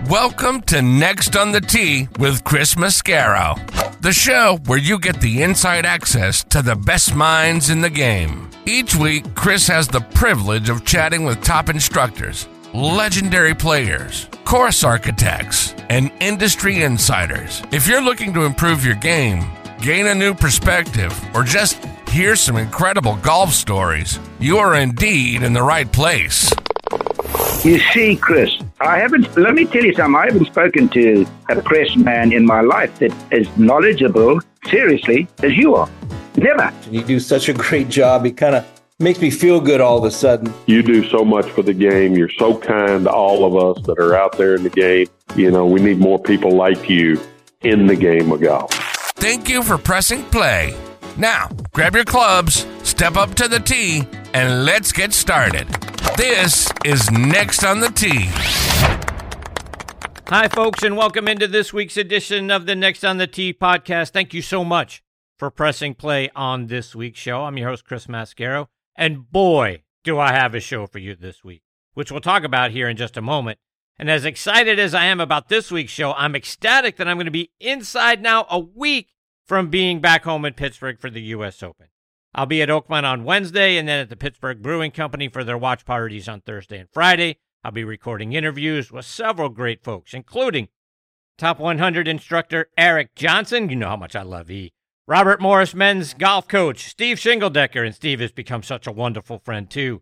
Welcome to Next on the Tee with Chris Mascaro, the show where you get the inside access to the best minds in the game. Each week, Chris has the privilege of chatting with top instructors, legendary players, course architects, and industry insiders. If you're looking to improve your game, gain a new perspective, or just hear some incredible golf stories, you are indeed in the right place. You see, Chris, let me tell you something, I haven't spoken to a press man in my life that is knowledgeable, seriously, as you are. Never. You do such a great job. It kind of makes me feel good all of a sudden. You do so much for the game. You're so kind to all of us that are out there in the game. You know, we need more people like you in the game of golf. Thank you for pressing play. Now, grab your clubs, step up to the tee, and let's get started. This is Next on the Tee. Hi, folks, and welcome into this week's edition of the Next on the Tee podcast. Thank you so much for pressing play on this week's show. I'm your host, Chris Mascaro, and boy, do I have a show for you this week, which we'll talk about here in just a moment. And as excited as I am about this week's show, I'm ecstatic that I'm going to be inside now a week from being back home in Pittsburgh for the U.S. Open. I'll be at Oakmont on Wednesday and then at the Pittsburgh Brewing Company for their watch parties on Thursday and Friday. I'll be recording interviews with several great folks, including Top 100 instructor Eric Johnson. You know how much I love E. Robert Morris men's golf coach Steve Shingeldecker, and Steve has become such a wonderful friend too.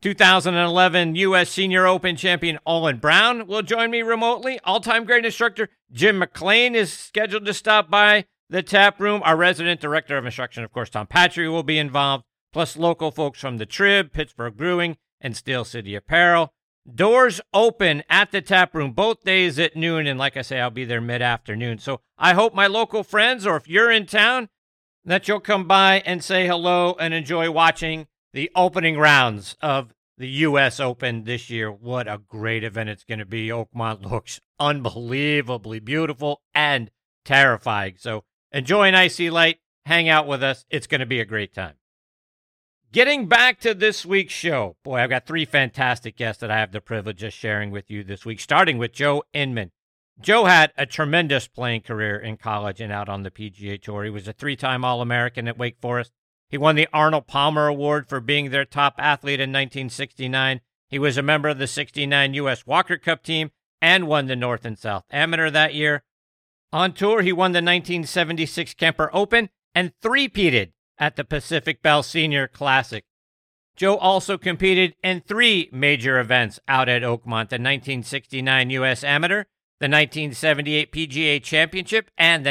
2011 U.S. Senior Open champion Olin Brown will join me remotely. All-time great instructor Jim McLean is scheduled to stop by the tap room. Our resident director of instruction, of course, Tom Patry, will be involved, plus local folks from the Trib, Pittsburgh Brewing, and Steel City Apparel. Doors open at the tap room both days at noon, and like I say, I'll be there mid-afternoon. So I hope my local friends, or if you're in town, that you'll come by and say hello and enjoy watching the opening rounds of the U.S. Open this year. What a great event it's going to be. Oakmont looks unbelievably beautiful and terrifying. So enjoy an icy light, hang out with us. It's going to be a great time. Getting back to this week's show, boy, I've got three fantastic guests that I have the privilege of sharing with you this week, starting with Joe Inman. Joe had a tremendous playing career in college and out on the PGA Tour. He was a three-time All-American at Wake Forest. He won the Arnold Palmer Award for being their top athlete in 1969. He was a member of the 69 U.S. Walker Cup team and won the North and South Amateur that year. On tour, he won the 1976 Kemper Open and three-peated at the Pacific Bell Senior Classic. Joe also competed in three major events out at Oakmont: the 1969 U.S. Amateur, the 1978 PGA Championship, and the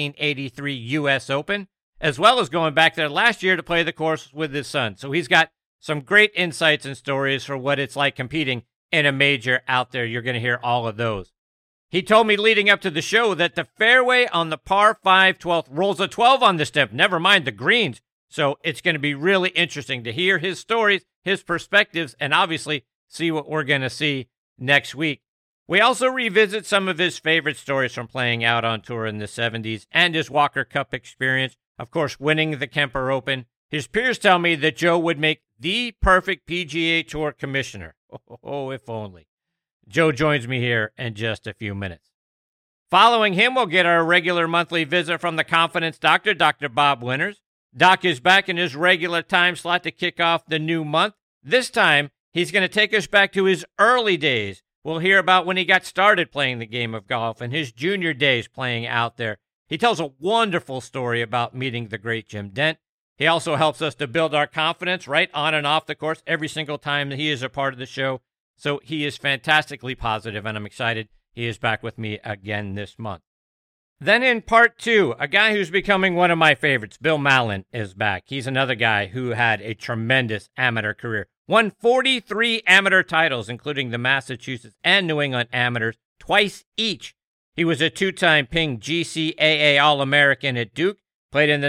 1983 U.S. Open, as well as going back there last year to play the course with his son. So he's got some great insights and stories for what it's like competing in a major out there. You're going to hear all of those. He told me leading up to the show that the fairway on the par 5 12th rolls a 12 on the step, never mind the greens. So it's going to be really interesting to hear his stories, his perspectives, and obviously see what we're going to see next week. We also revisit some of his favorite stories from playing out on tour in the 70s and his Walker Cup experience, of course, winning the Kemper Open. His peers tell me that Joe would make the perfect PGA Tour commissioner. Oh, if only. Joe joins me here in just a few minutes. Following him, we'll get our regular monthly visit from the Confidence Doctor, Dr. Bob Winters. Doc is back in his regular time slot to kick off the new month. This time, he's going to take us back to his early days. We'll hear about when he got started playing the game of golf and his junior days playing out there. He tells a wonderful story about meeting the great Jim Dent. He also helps us to build our confidence right on and off the course every single time that he is a part of the show. So he is fantastically positive, and I'm excited he is back with me again this month. Then in part two, a guy who's becoming one of my favorites, Bill Mallon, is back. He's another guy who had a tremendous amateur career. Won 43 amateur titles, including the Massachusetts and New England amateurs, twice each. He was a two-time Ping GCAA All-American at Duke, played in the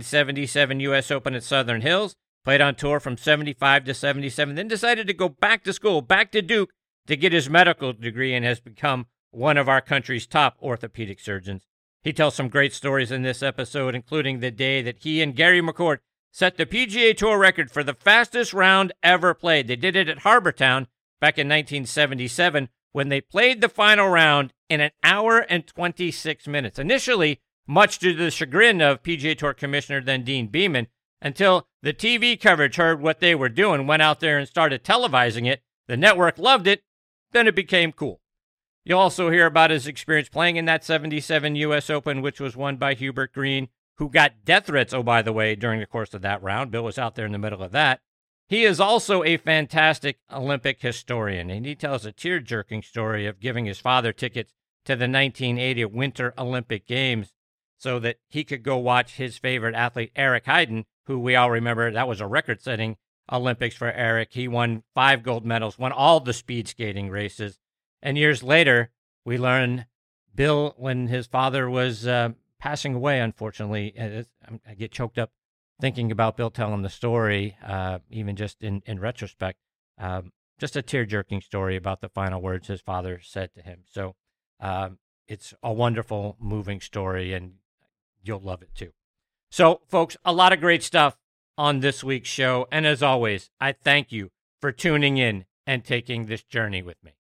1977 U.S. Open at Southern Hills, played on tour from 75 to 77, then decided to go back to school, back to Duke, to get his medical degree, and has become one of our country's top orthopedic surgeons. He tells some great stories in this episode, including the day that he and Gary McCord set the PGA Tour record for the fastest round ever played. They did it at Harbortown back in 1977 when they played the final round in 1 hour and 26 minutes. Initially, much to the chagrin of PGA Tour Commissioner then Dean Beeman, until the TV coverage heard what they were doing, went out there and started televising it. The network loved it. Then it became cool. You'll also hear about his experience playing in that 77 U.S. Open, which was won by Hubert Green, who got death threats, oh, by the way, during the course of that round. Bill was out there in the middle of that. He is also a fantastic Olympic historian, and he tells a tear-jerking story of giving his father tickets to the 1980 Winter Olympic Games so that he could go watch his favorite athlete, Eric Heiden, who we all remember, that was a record-setting Olympics for Eric. He won 5 gold medals, won all the speed skating races. And years later, we learn Bill, when his father was passing away, unfortunately, I get choked up thinking about Bill telling the story, even just in retrospect. Just a tear-jerking story about the final words his father said to him. So it's a wonderful, moving story, and you'll love it too. So, folks, a lot of great stuff on this week's show. And as always, I thank you for tuning in and taking this journey with me.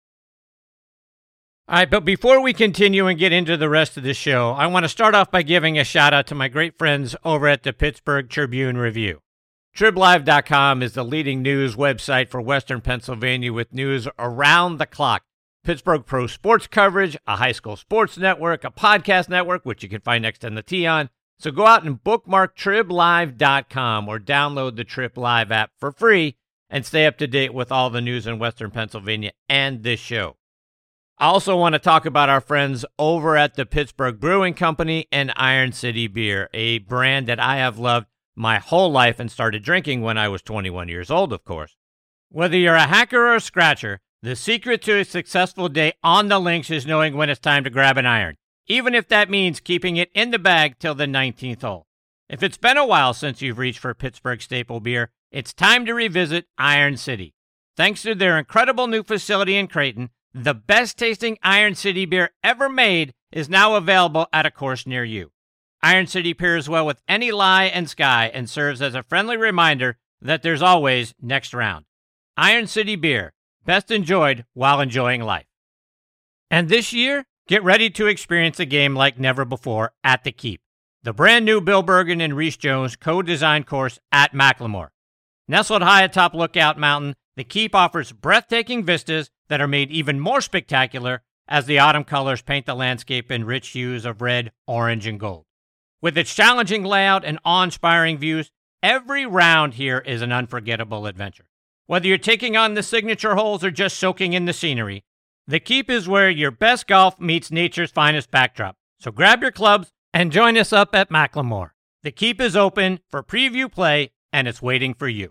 All right, but before we continue and get into the rest of the show, I want to start off by giving a shout out to my great friends over at the Pittsburgh Tribune Review. TribLive.com is the leading news website for Western Pennsylvania with news around the clock. Pittsburgh pro sports coverage, a high school sports network, a podcast network, which you can find next on the T on. So go out and bookmark TribLive.com or download the Trip Live app for free and stay up to date with all the news in Western Pennsylvania and this show. I also want to talk about our friends over at the Pittsburgh Brewing Company and Iron City Beer, a brand that I have loved my whole life and started drinking when I was 21 years old, of course. Whether you're a hacker or a scratcher, the secret to a successful day on the links is knowing when it's time to grab an iron, even if that means keeping it in the bag till the 19th hole. If it's been a while since you've reached for Pittsburgh staple beer, it's time to revisit Iron City. Thanks to their incredible new facility in Creighton, the best-tasting Iron City beer ever made is now available at a course near you. Iron City pairs well with any lie and sky and serves as a friendly reminder that there's always next round. Iron City beer, best enjoyed while enjoying life. And this year, get ready to experience a game like never before at the Keep, the brand new Bill Bergen and Reese Jones co-designed course at Macklemore. Nestled high atop Lookout Mountain, the Keep offers breathtaking vistas that are made even more spectacular as the autumn colors paint the landscape in rich hues of red, orange, and gold. With its challenging layout and awe-inspiring views, every round here is an unforgettable adventure. Whether you're taking on the signature holes or just soaking in the scenery, the Keep is where your best golf meets nature's finest backdrop. So grab your clubs and join us up at Macklemore. The Keep is open for preview play, and it's waiting for you.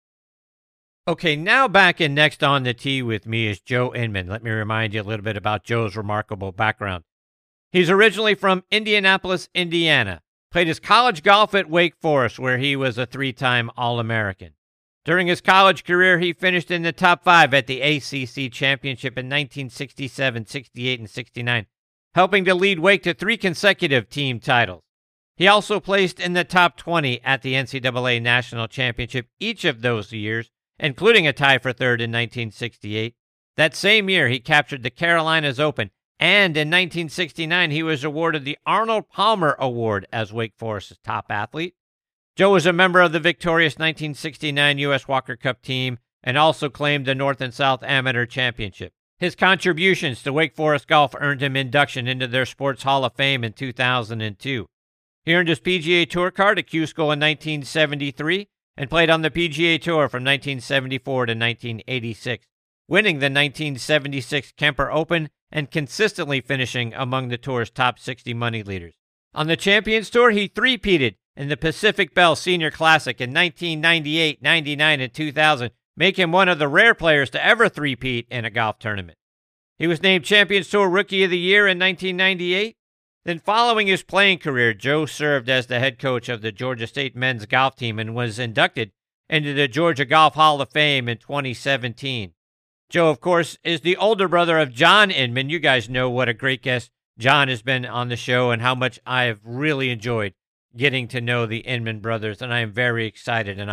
Okay, now back and next on the tee with me is Joe Inman. Let me remind you a little bit about Joe's remarkable background. He's originally from Indianapolis, Indiana. Played his college golf at Wake Forest, where he was a 3-time All-American. During his college career, he finished in the top 5 at the ACC Championship in 1967, 68, and 69, helping to lead Wake to 3 consecutive team titles. He also placed in the top 20 at the NCAA National Championship each of those years, including a tie for 3rd in 1968. That same year, he captured the Carolinas Open, and in 1969, he was awarded the Arnold Palmer Award as Wake Forest's top athlete. Joe was a member of the victorious 1969 U.S. Walker Cup team and also claimed the North and South Amateur Championship. His contributions to Wake Forest golf earned him induction into their Sports Hall of Fame in 2002. He earned his PGA Tour card at Q School in 1973 and played on the PGA Tour from 1974 to 1986, winning the 1976 Kemper Open and consistently finishing among the Tour's top 60 money leaders. On the Champions Tour, he three-peated in the Pacific Bell Senior Classic in 1998, 99, and 2000, making him one of the rare players to ever three-peat in a golf tournament. He was named Champions Tour Rookie of the Year in 1998. Then following his playing career, Joe served as the head coach of the Georgia State men's golf team and was inducted into the Georgia Golf Hall of Fame in 2017. Joe, of course, is the older brother of John Inman. You guys know what a great guest John has been on the show and how much I have really enjoyed getting to know the Inman brothers, and I am very excited and honored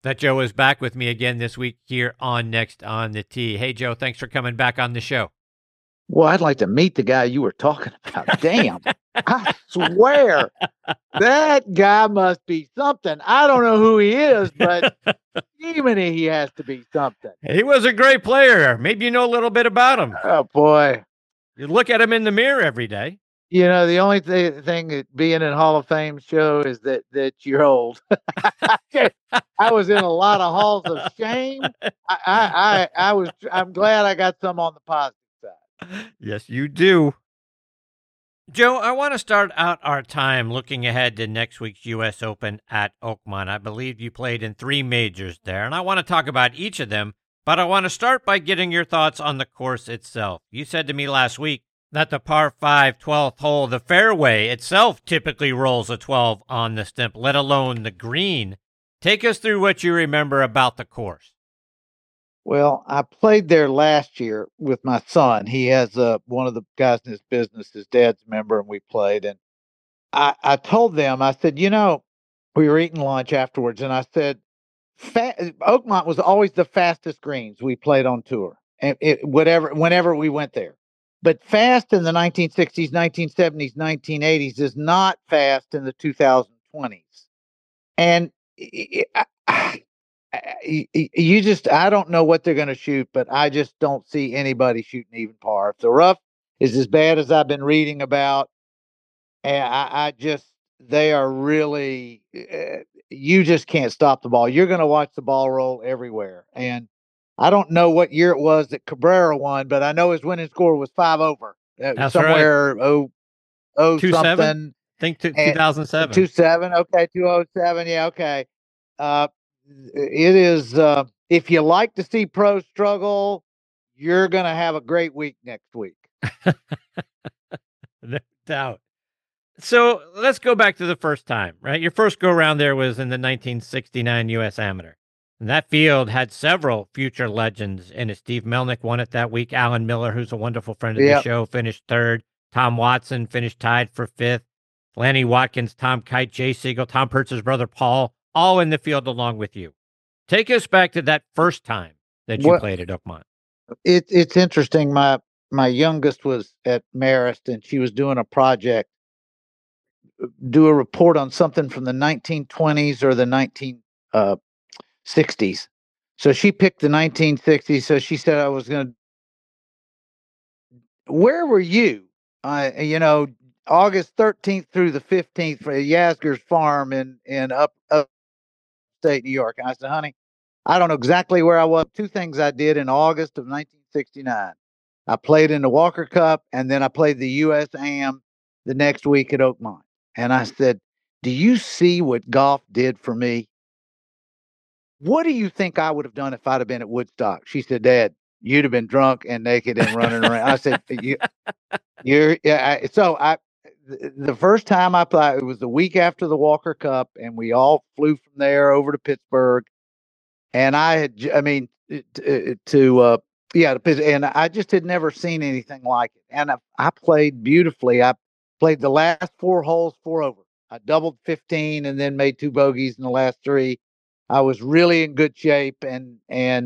that Joe is back with me again this week here on Next on the Tee. Hey, Joe, thanks for coming back on the show. Well, I'd like to meet the guy you were talking about. Damn. I swear that guy must be something. I don't know who he is, but even he has to be something. He was a great player. Maybe you know a little bit about him. Oh, boy. You look at him in the mirror every day. You know, the only thing that being in Hall of Fame show is that you're old. I was in a lot of halls of shame. I'm glad I got some on the positive side. Yes, you do. Joe, I want to start out our time looking ahead to next week's U.S. Open at Oakmont. I believe you played in 3 majors there, and I want to talk about each of them, but I want to start by getting your thoughts on the course itself. You said to me last week that the par 5 12th hole, the fairway itself typically rolls a 12 on the stump, let alone the green. Take us through what you remember about the course. Well, I played there last year with my son. He has one of the guys in his business, his dad's a member, and we played. And I told them, I said, we were eating lunch afterwards, and I said, Oakmont was always the fastest greens we played on tour, and whenever we went there. But fast in the 1960s, 1970s, 1980s is not fast in the 2020s. And I don't know what they're going to shoot, but I just don't see anybody shooting even par. If the rough is as bad as I've been reading about, and they are really, you just can't stop the ball. You're going to watch the ball roll everywhere. And I don't know what year it was that Cabrera won, but I know his winning score was 5 over. That's somewhere right. something. I think 2007. 27. Okay, 207. Yeah, okay. It is, if you like to see pros struggle, you're going to have a great week next week. No doubt. So let's go back to the first time, right? Your first go around there was in the 1969 U.S. Amateur. And that field had several future legends in it. Steve Melnick won it that week. Alan Miller, who's a wonderful friend of the show, finished 3rd. Tom Watson finished tied for 5th. Lanny Watkins, Tom Kite, Jay Siegel, Tom Pertz's brother Paul, all in the field along with you. Take us back to that first time that you played at Oakmont. It's interesting. My youngest was at Marist, and she was doing a project, do a report on something from the 1920s or the 1960s. So she picked the 1960s. So she said, I was going to, where were you? August 13th through the 15th for Yasgur's farm in upstate New York. And I said, honey, I don't know exactly where I was. 2 things I did in August of 1969. I played in the Walker Cup, and then I played the U.S. Am the next week at Oakmont. And I said, do you see what golf did for me? What do you think I would have done if I'd have been at Woodstock? She said, Dad, you'd have been drunk and naked and running around. I said, the first time I played, it was the week after the Walker Cup, and we all flew from there over to Pittsburgh. And and I just had never seen anything like it. And I played beautifully. I played the last 4 holes 4 over. I doubled 15 and then made 2 bogeys in the last 3. I was really in good shape and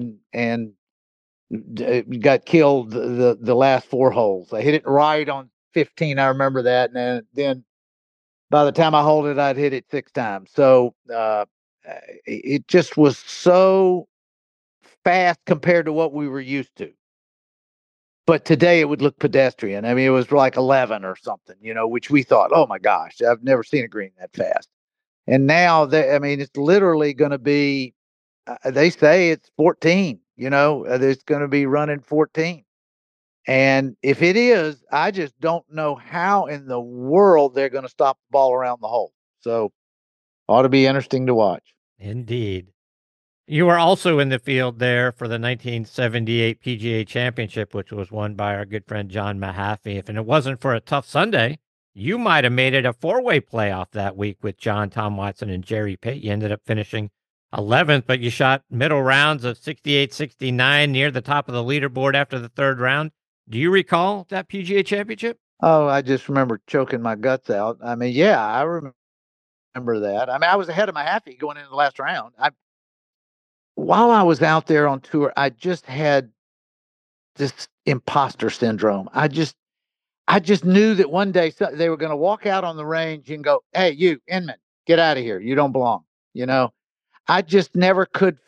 got killed the last 4 holes. I hit it right on 15. I remember that. And then by the time I hold it, I'd hit it 6 times. So it just was so fast compared to what we were used to. But today it would look pedestrian. I mean, it was like 11 or something, which we thought, oh my gosh, I've never seen a green that fast. And now it's literally going to be, they say it's 14, there's going to be running 14. And if it is, I just don't know how in the world they're going to stop the ball around the hole. So ought to be interesting to watch. Indeed. You were also in the field there for the 1978 PGA Championship, which was won by our good friend John Mahaffey. If it wasn't for a tough Sunday, you might have made it a 4-way playoff that week with John, Tom Watson, and Jerry Pitt. You ended up finishing 11th, but you shot middle rounds of 68, 69 near the top of the leaderboard after the 3rd round. Do you recall that PGA Championship? Oh, I just remember choking my guts out. I mean, yeah, I remember that. I mean, I was ahead of Mahaffey going into the last round. while I was out there on tour, I just had this imposter syndrome. I just knew that one day they were going to walk out on the range and go, "Hey, you Inman, get out of here. You don't belong." You know, I just never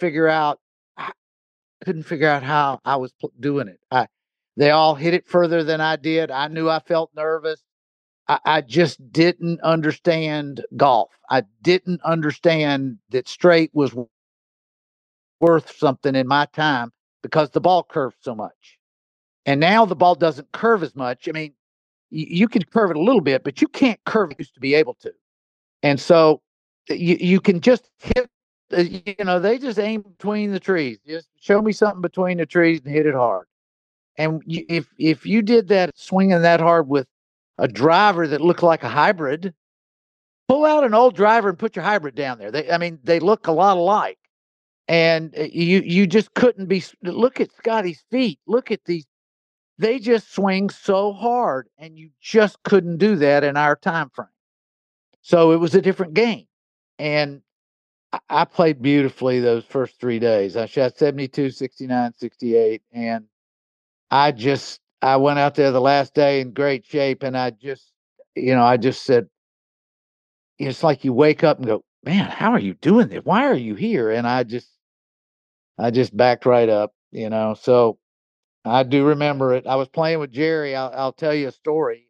couldn't figure out how I was doing it. They all hit it further than I did. I knew I felt nervous. I just didn't understand golf. I didn't understand that straight was worth something in my time because the ball curved so much. And now the ball doesn't curve as much. I mean, you can curve it a little bit, but you can't curve it used to be able to. And so you can just hit, they just aim between the trees. Just show me something between the trees and hit it hard. And if you did that, swinging that hard with a driver that looked like a hybrid, pull out an old driver and put your hybrid down there. They look a lot alike. And you just couldn't be. Look at Scotty's feet. Look at these. They just swing so hard, and you just couldn't do that in our time frame. So it was a different game. And I played beautifully those first 3 days. I shot 72, 69, 68. And I went out there the last day in great shape. And I just said, it's like you wake up and go, man, how are you doing this? Why are you here? And I just backed right up, So I do remember it. I was playing with Jerry. I'll tell you a story.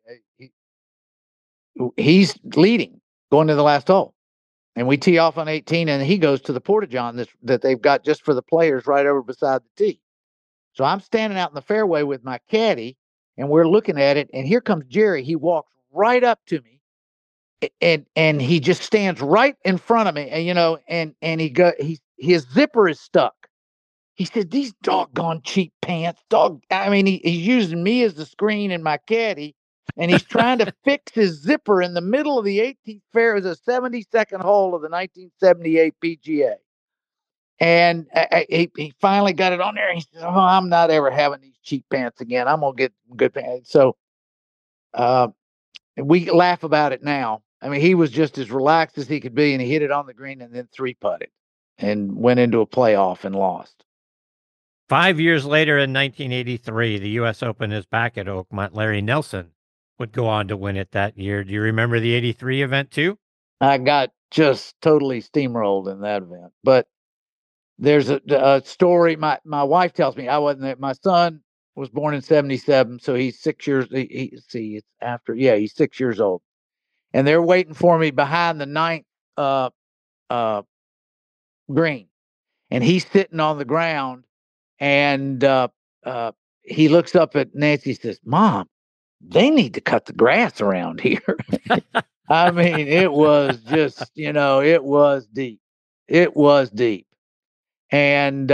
He's leading going to the last hole. And we tee off on 18, and he goes to the porta-john that they've got just for the players right over beside the tee. So I'm standing out in the fairway with my caddy, and we're looking at it, and here comes Jerry. He walks right up to me, and he just stands right in front of me, and his zipper is stuck. He said, "These doggone cheap pants, he's using me as the screen and my caddy, and he's trying to fix his zipper in the middle of the 18th fair as a 72nd hole of the 1978 PGA." And he finally got it on there. And he said, "Oh, I'm not ever having these cheap pants again. I'm gonna get good pants." So we laugh about it now. He was just as relaxed as he could be, and he hit it on the green and then three putted and went into a playoff and lost. 5 years later, in 1983, the U.S. Open is back at Oakmont. Larry Nelson would go on to win it that year. Do you remember the 83 event too? I got just totally steamrolled in that event. But there's a story my wife tells me. I wasn't there. My son was born in 77, so he's 6 years. He's 6 years old, and they're waiting for me behind the ninth green, and he's sitting on the ground. And he looks up at Nancy and says, "Mom, they need to cut the grass around here." It was just, it was deep. It was deep. And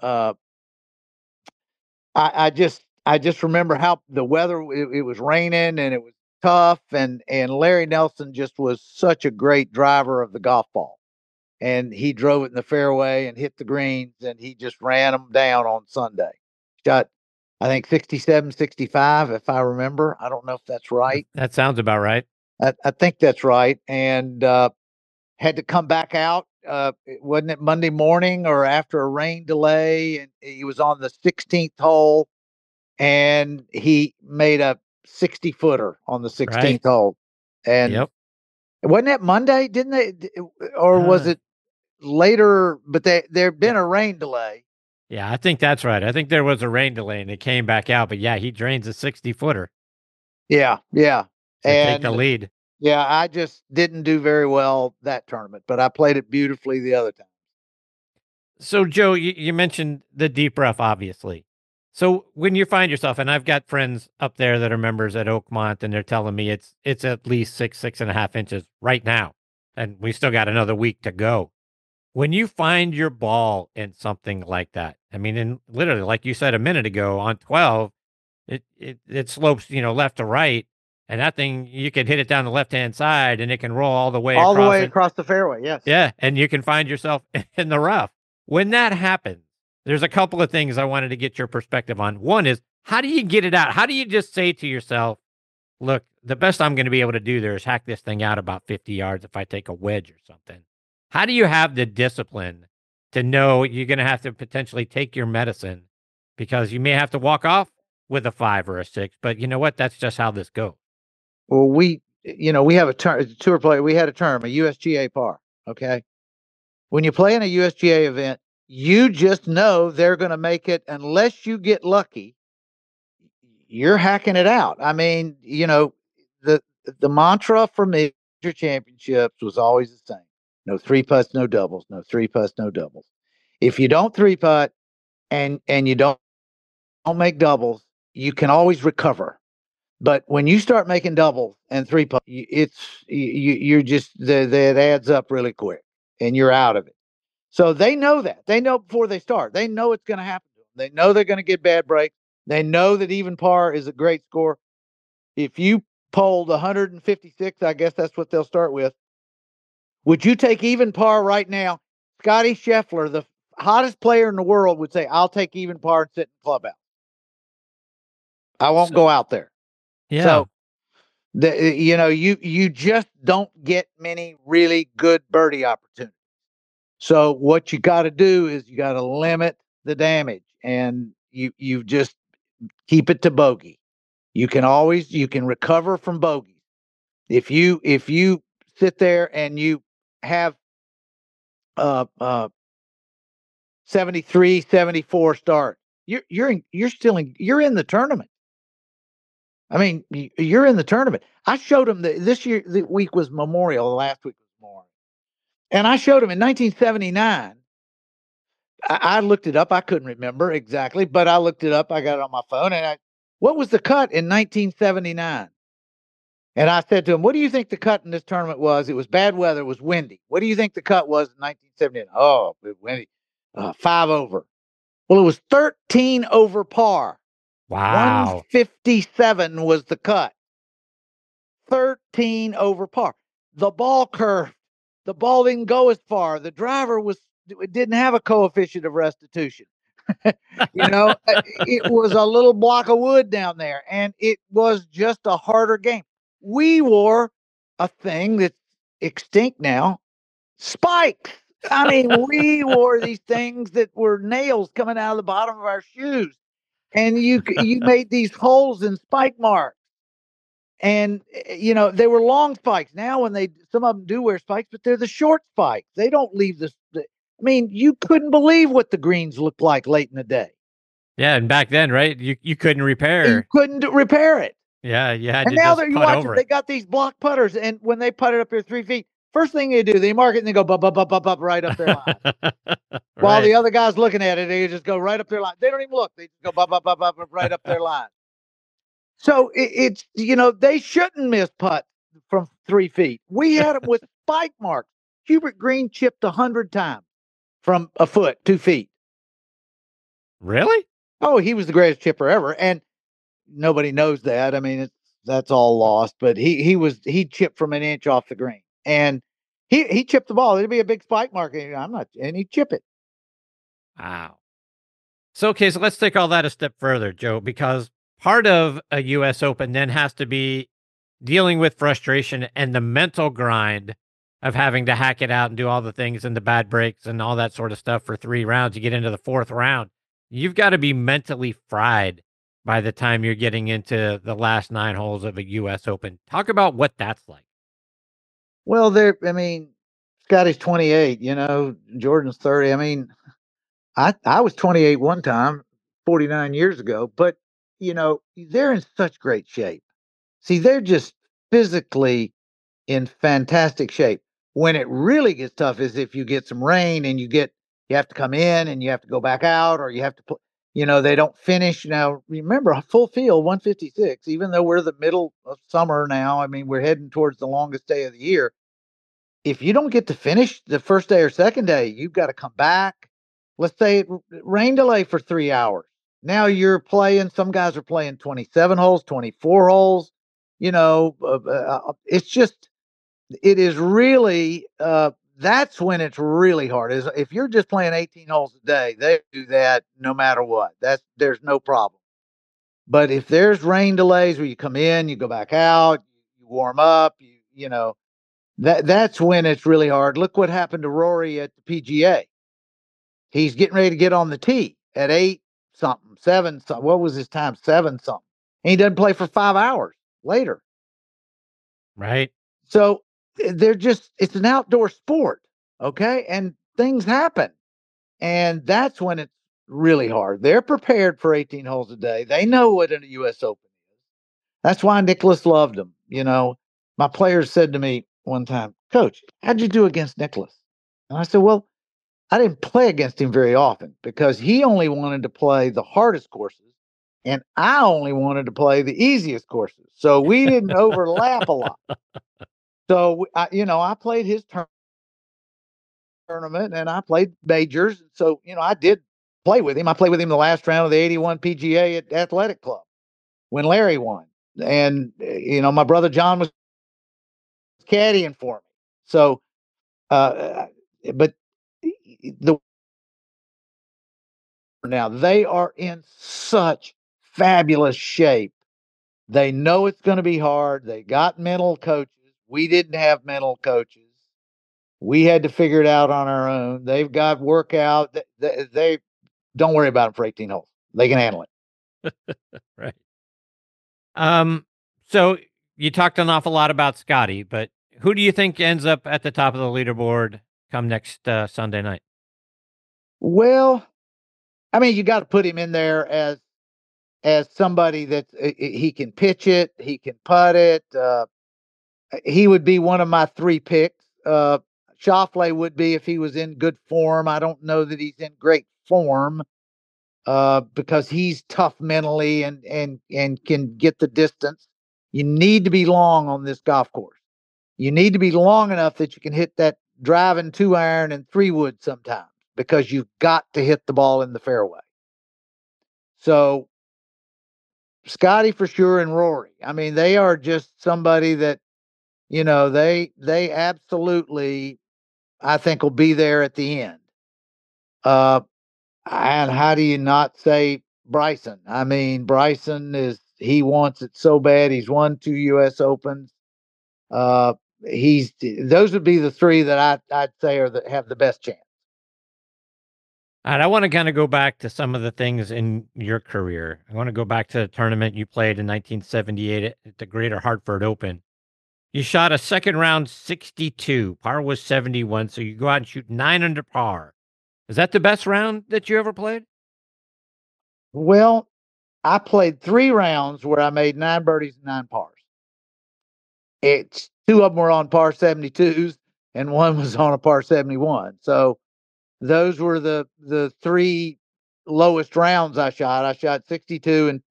I just remember how the weather, it was raining and it was tough. And Larry Nelson just was such a great driver of the golf ball. And he drove it in the fairway and hit the greens, and he just ran them down on Sunday. Shot, I think, 67, 65, if I remember. I don't know if that's right. That sounds about right. I think that's right. And had to come back out. Wasn't it Monday morning or after a rain delay? And he was on the 16th hole, and he made a 60-footer on the 16th hole. And wasn't that Monday? Didn't they? Or was it later? But there'd been a rain delay. Yeah, I think that's right. I think there was a rain delay and it came back out. But yeah, he drains a 60-footer. Yeah. And take the lead. Yeah, I just didn't do very well that tournament, but I played it beautifully the other time. So, Joe, you mentioned the deep rough, obviously. So when you find yourself, and I've got friends up there that are members at Oakmont, and they're telling me it's at least 6.5 inches right now, and we still got another week to go. When you find your ball in something like that, and literally, like you said a minute ago, on 12, it slopes, left to right, and that thing, you can hit it down the left-hand side, and it can roll all the way across the fairway. Yes. Yeah, and you can find yourself in the rough. When that happens, there's a couple of things I wanted to get your perspective on. One is, how do you get it out? How do you just say to yourself, look, the best I'm going to be able to do there is hack this thing out about 50 yards if I take a wedge or something? How do you have the discipline to know you're going to have to potentially take your medicine because you may have to walk off with a 5 or a 6. But you know what? That's just how this goes. Well, we have a tour play. We had a term, a USGA par. Okay. When you play in a USGA event, you just know they're going to make it unless you get lucky. You're hacking it out. I mean, the mantra for major championships was always the same. No 3-putts, no doubles, no 3-putts, no doubles. If you don't 3-putt and you don't make doubles, you can always recover. But when you start making doubles and 3-putt, you're just that adds up really quick and you're out of it. So they know that. They know before they start. They know it's going to happen to them. They know they're going to get bad breaks. They know that even par is a great score. If you polled 156, I guess that's what they'll start with. Would you take even par right now? Scotty Scheffler, the hottest player in the world, would say, I'll take even par and sit in the clubhouse. I won't go out there. Yeah. So, you just don't get many really good birdie opportunities. So what you got to do is you got to limit the damage, and you just keep it to bogey. You can recover from bogeys. If you sit there and you have 73, 74 start, you're in the tournament. I mean, you're in the tournament. I showed him the week was Memorial, the last week was Memorial. And I showed him in 1979. I looked it up. I couldn't remember exactly, but I looked it up. I got it on my phone. And what was the cut in 1979? And I said to him, what do you think the cut in this tournament was? It was bad weather. It was windy. What do you think the cut was in 1979? Oh, it was windy. 5 over. Well, it was 13 over par. Wow. 157 was the cut. 13 over par. The ball curved. The ball didn't go as far. The driver didn't have a coefficient of restitution. It was a little block of wood down there, and it was just a harder game. We wore a thing that's extinct now, spikes. I mean, we wore these things that were nails coming out of the bottom of our shoes, and you made these holes in spike marks. And, they were long spikes. Now some of them do wear spikes, but they're the short spikes. They don't leave I mean, you couldn't believe what the greens looked like late in the day. Yeah. And back then, right, you couldn't repair. You couldn't repair it. Yeah. You had and to now just you putt watch over it. They got these block putters, and when they put it up here 3 feet, first thing they do, they mark it and they go bop, bop, bop, bop, bop, right up their line. While the other guy's looking at it, they just go right up their line. They don't even look. They just go bop, bop, bop, bop, right up their line. So it's, they shouldn't miss putt from 3 feet. We had them with spike marks. Hubert Green chipped 100 times from a foot, 2 feet. Really? Oh, he was the greatest chipper ever. And nobody knows that. I mean, that's all lost, but he chipped from an inch off the green, and he chipped the ball. It'd be a big spike mark. And he'd chip it. Wow. So let's take all that a step further, Joe, because part of a U.S. Open then has to be dealing with frustration and the mental grind of having to hack it out and do all the things and the bad breaks and all that sort of stuff for 3 rounds. You get into the 4th round. You've got to be mentally fried by the time you're getting into the last 9 holes of a U.S. Open. Talk about what that's like. Well, Scotty's 28, Jordan's 30. I mean, I was 28 one time, 49 years ago, but they're in such great shape. See, they're just physically in fantastic shape. When it really gets tough is if you get some rain and you have to come in and you have to go back out, or you have to put, they don't finish. Now, remember, a full field, 156, even though we're the middle of summer now, I mean, we're heading towards the longest day of the year. If you don't get to finish the first day or second day, you've got to come back. Let's say rain delay for 3 hours. Now some guys are playing 27 holes, 24 holes. It's just, it is really, that's when it's really hard. Is if you're just playing 18 holes a day, they do that no matter what. There's no problem. But if there's rain delays where you come in, you go back out, you warm up, that's when it's really hard. Look what happened to Rory at the PGA. he's getting ready to get on the tee at 8 something, 7 something. What was his time? 7 something. And he doesn't play for 5 hours later. Right. So it's an outdoor sport. Okay. And things happen. And that's when it's really hard. They're prepared for 18 holes a day. They know what a U.S. Open is. That's why Nicklaus loved him. My players said to me one time, Coach, how'd you do against Nicklaus? And I said, well, I didn't play against him very often because he only wanted to play the hardest courses and I only wanted to play the easiest courses. So we didn't overlap a lot. So, I played his tournament and I played majors. So, I did play with him. I played with him the last round of the 81 PGA at Athletic Club when Larry won. And, my brother John was caddying for me. So, but now they are in such fabulous shape. They know it's going to be hard. They got mental coaches. We didn't have mental coaches. We had to figure it out on our own. They've got workout. They don't worry about them for 18 holes. They can handle it. Right. So you talked an awful lot about Scotty, but who do you think ends up at the top of the leaderboard come next Sunday night? Well, I mean, you got to put him in there as somebody that he can pitch it, he can putt it. He would be one of my 3 picks. Schauffele would be if he was in good form. I don't know that he's in great form because he's tough mentally and can get the distance. You need to be long on this golf course. You need to be long enough that you can hit that driving 2-iron and 3-wood sometimes because you've got to hit the ball in the fairway. So Scotty for sure and Rory. I mean, they are just somebody that, they absolutely, I think, will be there at the end. And how do you not say Bryson? I mean, Bryson he wants it so bad. He's won 2 U.S. Opens. Those would be the 3 that I'd say have the best chance. And I want to kind of go back to some of the things in your career. I want to go back to the tournament you played in 1978 at the Greater Hartford Open. You shot a second round 62. Par was 71. So you go out and shoot 9 under par. Is that the best round that you ever played? Well, I played 3 rounds where I made 9 birdies and 9 pars. 2 of them were on par 72s and 1 was on a par 71. So those were the 3 lowest rounds I shot. I shot 62 and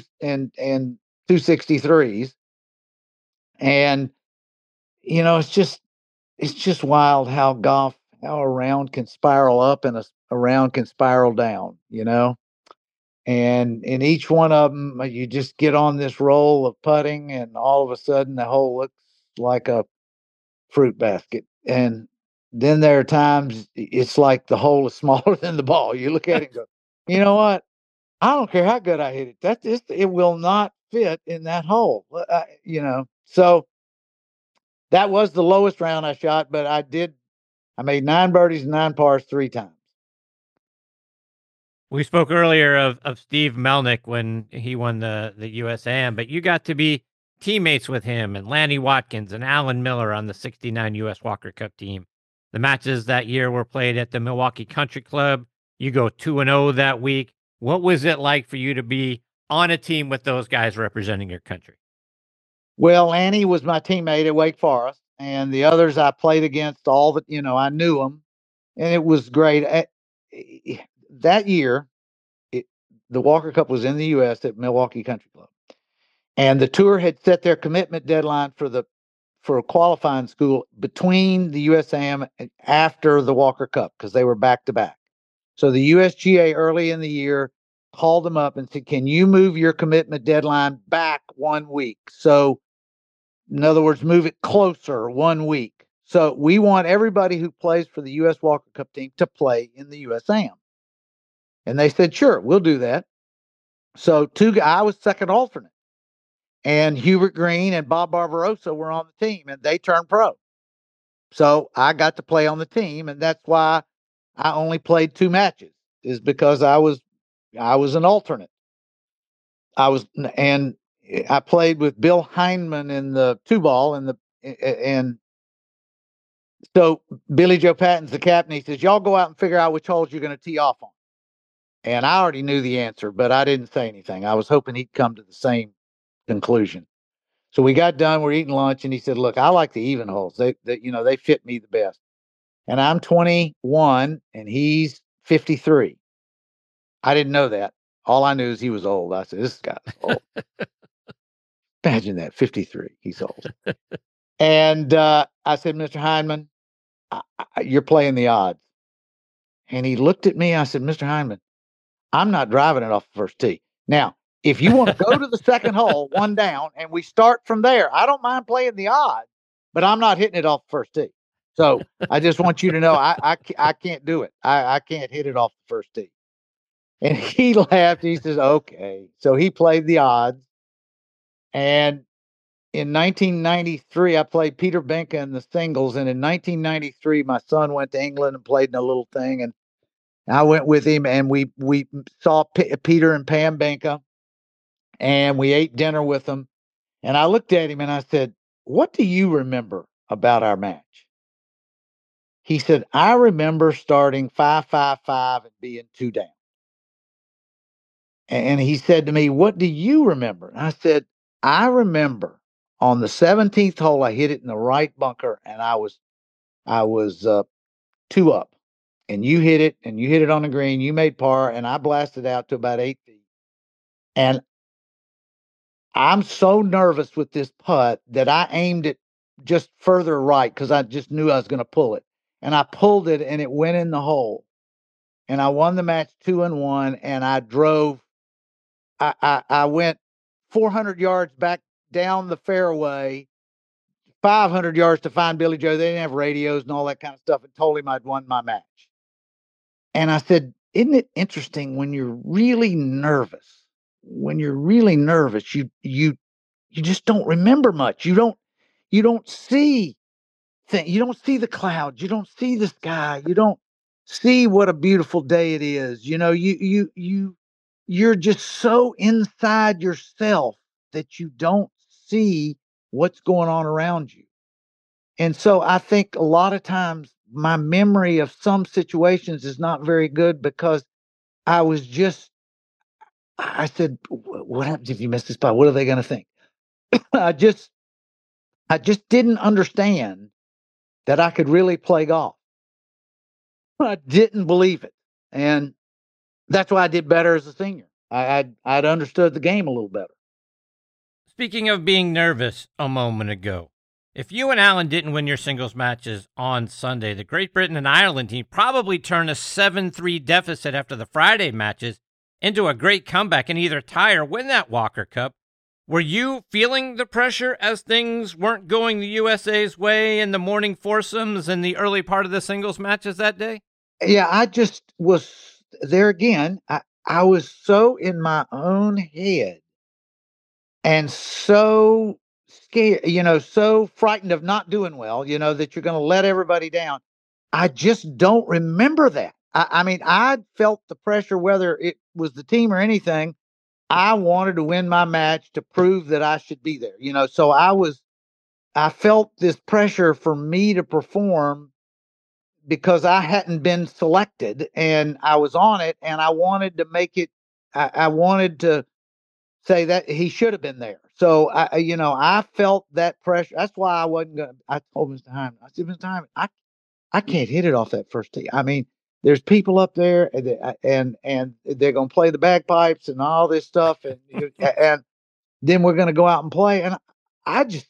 263s. And it's just wild how a round can spiral up and a round can spiral down, And in each one of them, you just get on this roll of putting, and all of a sudden the hole looks like a fruit basket. And then there are times it's like the hole is smaller than the ball. You look at it and go, you know what? I don't care how good I hit it. It will not fit in that hole. So that was the lowest round I shot, but I made 9 birdies and 9 pars 3 times. We spoke earlier of Steve Melnick when he won the USAM, but you got to be teammates with him and Lanny Watkins and Alan Miller on the 69 U.S. Walker Cup team. The matches that year were played at the Milwaukee Country Club. You go 2-0 that week. What was it like for you to be on a team with those guys representing your country? Well, Lanny was my teammate at Wake Forest, and the others I played against I knew them, and it was great. That year, the Walker Cup was in the U.S. at Milwaukee Country Club, and the tour had set their commitment deadline for a qualifying school between the USAM and after the Walker Cup because they were back to back. So the USGA early in the year called them up and said, "Can you move your commitment deadline back 1 week?" So, in other words, move it closer 1 week. So we want everybody who plays for the U.S. Walker Cup team to play in the USAM. And they said, sure, we'll do that. So I was second alternate. And Hubert Green and Bob Barbarossa were on the team, and they turned pro. So I got to play on the team, and that's why I only played 2 matches is because I was an alternate. And I played with Bill Heineman in the 2-ball and so Billy Joe Patton's the captain. He says, y'all go out and figure out which holes you're going to tee off on. And I already knew the answer, but I didn't say anything. I was hoping he'd come to the same conclusion. So we got done. We're eating lunch, and he said, "Look, I like the even holes. They fit me the best." And I'm 21, and he's 53. I didn't know that. All I knew is he was old. I said, "This guy's old." Imagine that, 53. He's old. And I said, "Mr. Heineman, you're playing the odds." And he looked at me. I said, "Mr. Heineman, I'm not driving it off the first tee. Now, if you want to go to the second hole, 1 down, and we start from there, I don't mind playing the odds, but I'm not hitting it off the first tee. So I just want you to know I can't do it. I can't hit it off the first tee." And he laughed. He says, "Okay." So he played the odds. And in 1993, I played Peter Benka in the singles. And in 1993, my son went to England and played in a little thing. And I went with him, and we saw Peter and Pam Benka, and we ate dinner with them. And I looked at him and I said, "What do you remember about our match?" He said, "I remember starting 5-5-5 and being 2 down." And he said to me, "What do you remember?" And I said, "I remember on the 17th hole, I hit it in the right bunker, and I was 2 up, and you hit it on the green. You made par, and I blasted out to about 8 feet. And I'm so nervous with this putt that I aimed it just further right because I just knew I was going to pull it. And I pulled it, and it went in the hole. And I won the match 2-1, and I drove. I went 400 yards back down the fairway, 500 yards to find Billy Joe. They didn't have radios and all that kind of stuff, and told him I'd won my match. And I said, "Isn't it interesting when you're really nervous? When you're really nervous, you just don't remember much. You don't see things. You don't see the clouds. You don't see the sky. You don't see what a beautiful day it is. You're just so inside yourself that you don't see what's going on around you." And so I think a lot of times my memory of some situations is not very good because I said, "What happens if you miss this spot? What are they going to think?" I just didn't understand that I could really play golf. I didn't believe it. And that's why I did better as a senior. I'd understood the game a little better. Speaking of being nervous a moment ago, if you and Alan didn't win your singles matches on Sunday, the Great Britain and Ireland team probably turned a 7-3 deficit after the Friday matches into a great comeback and either tie or win that Walker Cup. Were you feeling the pressure as things weren't going the USA's way in the morning foursomes and the early part of the singles matches that day? Yeah, I just was there again. I was so in my own head and so scared, so frightened of not doing well, that you're going to let everybody down. I just don't remember that. I mean, I felt the pressure, whether it was the team or anything. I wanted to win my match to prove that I should be there, so I felt this pressure for me to perform because I hadn't been selected and I was on it and I wanted to make it, I wanted to say that he should have been there. So I felt that pressure. That's why I wasn't going to, I told Mr. Hyman, I said, "Mr. Hyman, I can't hit it off that first tee. I mean, there's people up there and they're going to play the bagpipes and all this stuff. And then we're going to go out and play. And I just,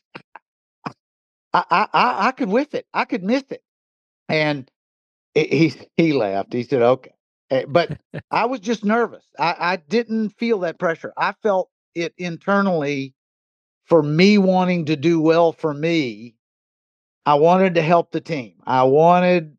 I could whiff it. I could miss it." And he laughed. He said, "Okay." But I was just nervous. I didn't feel that pressure. I felt it internally for me wanting to do well for me. I wanted to help the team. I wanted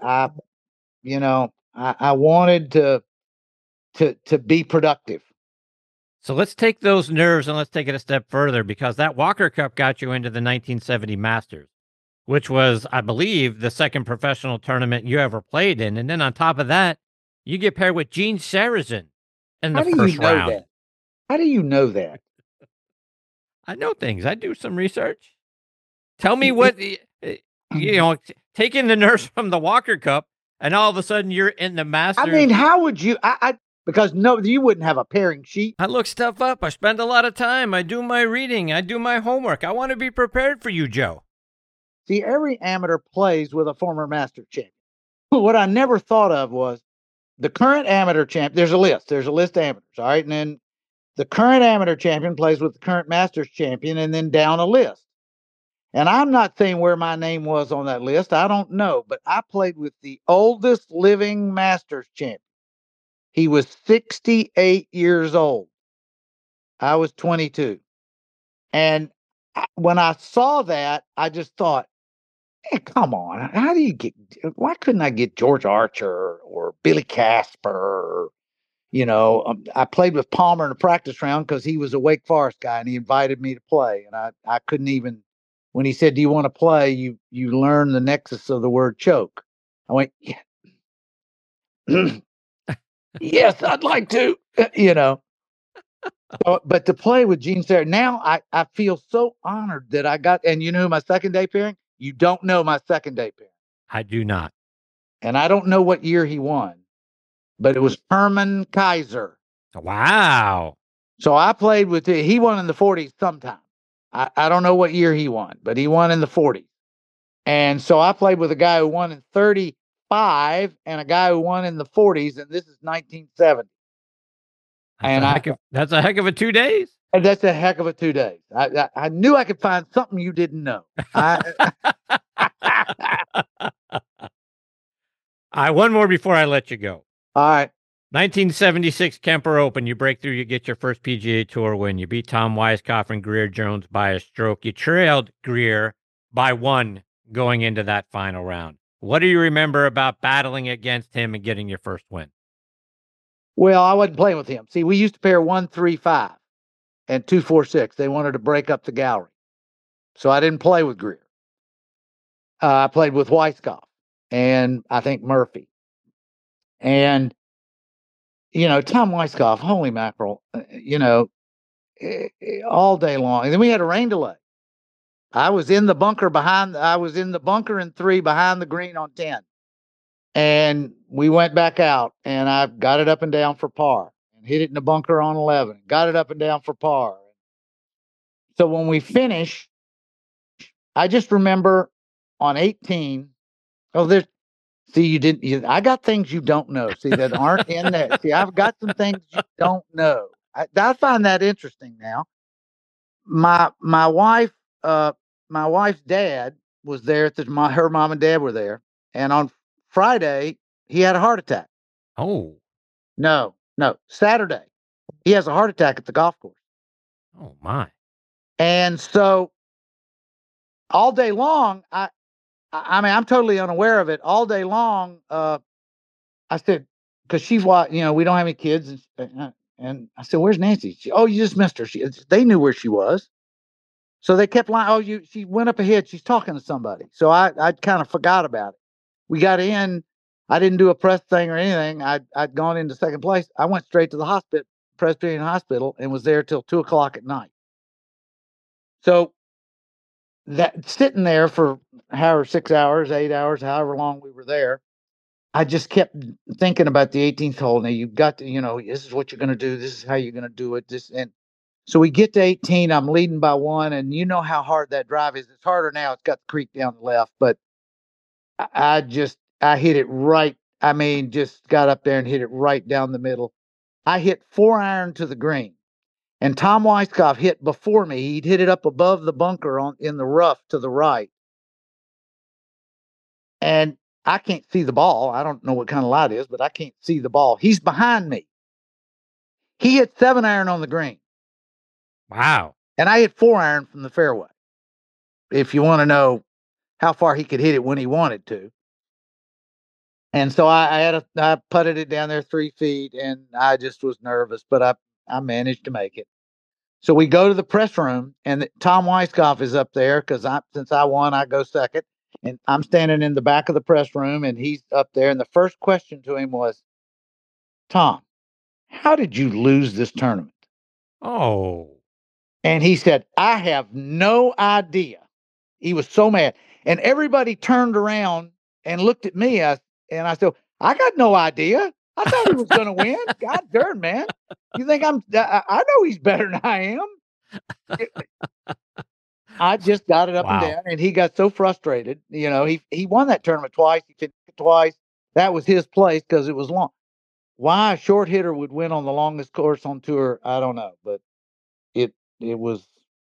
to be productive. So let's take those nerves and let's take it a step further because that Walker Cup got you into the 1970 Masters. which was, I believe, the second professional tournament you ever played in. And then on top of that, you get paired with Gene Sarazen in the How do you first know round. that? How do you know that? I know things. I do some research. Tell me what, taking the nurse from the Walker Cup, and all of a sudden you're in the Masters. I mean, how would you? Because no, you wouldn't have a pairing sheet. I look stuff up. I spend a lot of time. I do my reading. I do my homework. I want to be prepared for you, Joe. See, every amateur plays with a former master champion. What I never thought of was the current amateur champ. There's a list. There's a list of amateurs. All right. And then the current amateur champion plays with the current masters champion, and then down a list. And I'm not saying where my name was on that list. I don't know. But I played with the oldest living masters champion. He was 68 years old. I was 22. And when I saw that, I just thought, hey, come on. Why couldn't I get George Archer or Billy Casper? Or, I played with Palmer in a practice round because he was a Wake Forest guy and he invited me to play. And I couldn't even, when he said, do you want to play? You learn the nexus of the word choke. I went, yeah. Yes, I'd like to, But to play with Gene Sarazen, now I feel so honored that I got, and you know who my second day pairing? You don't know my second day pairing. I do not. And I don't know what year he won, but it was Herman Kaiser. Wow. So I played with he won in the 40s sometime. I don't know what year he won, but he won in the 40s. And so I played with a guy who won in 35 and a guy who won in the 40s, and this is 1970. That's a heck of a 2 days. And that's a heck of a 2 days. I knew I could find something you didn't know. One more before I let you go. All right. 1976 Kemper Open. You break through, you get your first PGA Tour win. You beat Tom Weiskopf and Greer Jones by a stroke. You trailed Greer by 1 going into that final round. What do you remember about battling against him and getting your first win? Well, I wasn't playing with him. See, we used to pair 1-3-5 and 2-4-6. They wanted to break up the gallery. So I didn't play with Greer. I played with Weiskopf and I think Murphy. And, Tom Weiskopf, holy mackerel, all day long. And then we had a rain delay. I was in the bunker in 3 behind the green on 10. And we went back out and I got it up and down for par and hit it in the bunker on 11, got it up and down for par. So when we finished, I just remember on 18, I got things you don't know. See, that aren't in there. See, I've got some things you don't know. I find that interesting now. My wife's dad was there her mom and dad were there. And on Friday, he had a heart attack. Oh. No, Saturday. He has a heart attack at the golf course. Oh, my. And so all day long, I'm totally unaware of it. All day long, I said, because she's we don't have any kids. And I said, where's Nancy? You just missed her. They knew where she was. So they kept lying. She went up ahead. She's talking to somebody. So I kind of forgot about it. We got in. I didn't do a press thing or anything. I'd gone into second place. I went straight to the hospital, Presbyterian Hospital, and was there till 2:00 at night. So that sitting there for 6 hours, 8 hours, however long we were there, I just kept thinking about the 18th hole. Now you've got to, this is what you're going to do. This is how you're going to do it. And so we get to 18. I'm leading by 1, and you know how hard that drive is. It's harder now. It's got the creek down the left, but I hit it right. I mean, just got up there and hit it right down the middle. I hit 4-iron to the green, and Tom Weiskopf hit before me. He'd hit it up above the bunker in the rough to the right. And I can't see the ball. I don't know what kind of light it is, but I can't see the ball. He's behind me. He hit 7-iron on the green. Wow. And I hit 4-iron from the fairway. If you want to know how far he could hit it when he wanted to. And so I putted it down there 3 feet, and I just was nervous, but I managed to make it. So we go to the press room, and Tom Weiskopf is up there because since I won, I go second. And I'm standing in the back of the press room, and he's up there. And the first question to him was, Tom, how did you lose this tournament? Oh. And he said, I have no idea. He was so mad. And everybody turned around and looked at me. And I said, I got no idea. I thought he was going to win. God darn, man. You think I know he's better than I am. I just got it up and down, and he got so frustrated. You know, he won that tournament twice. He finished it twice. That was his place because it was long. Why a short hitter would win on the longest course on tour, I don't know, but it was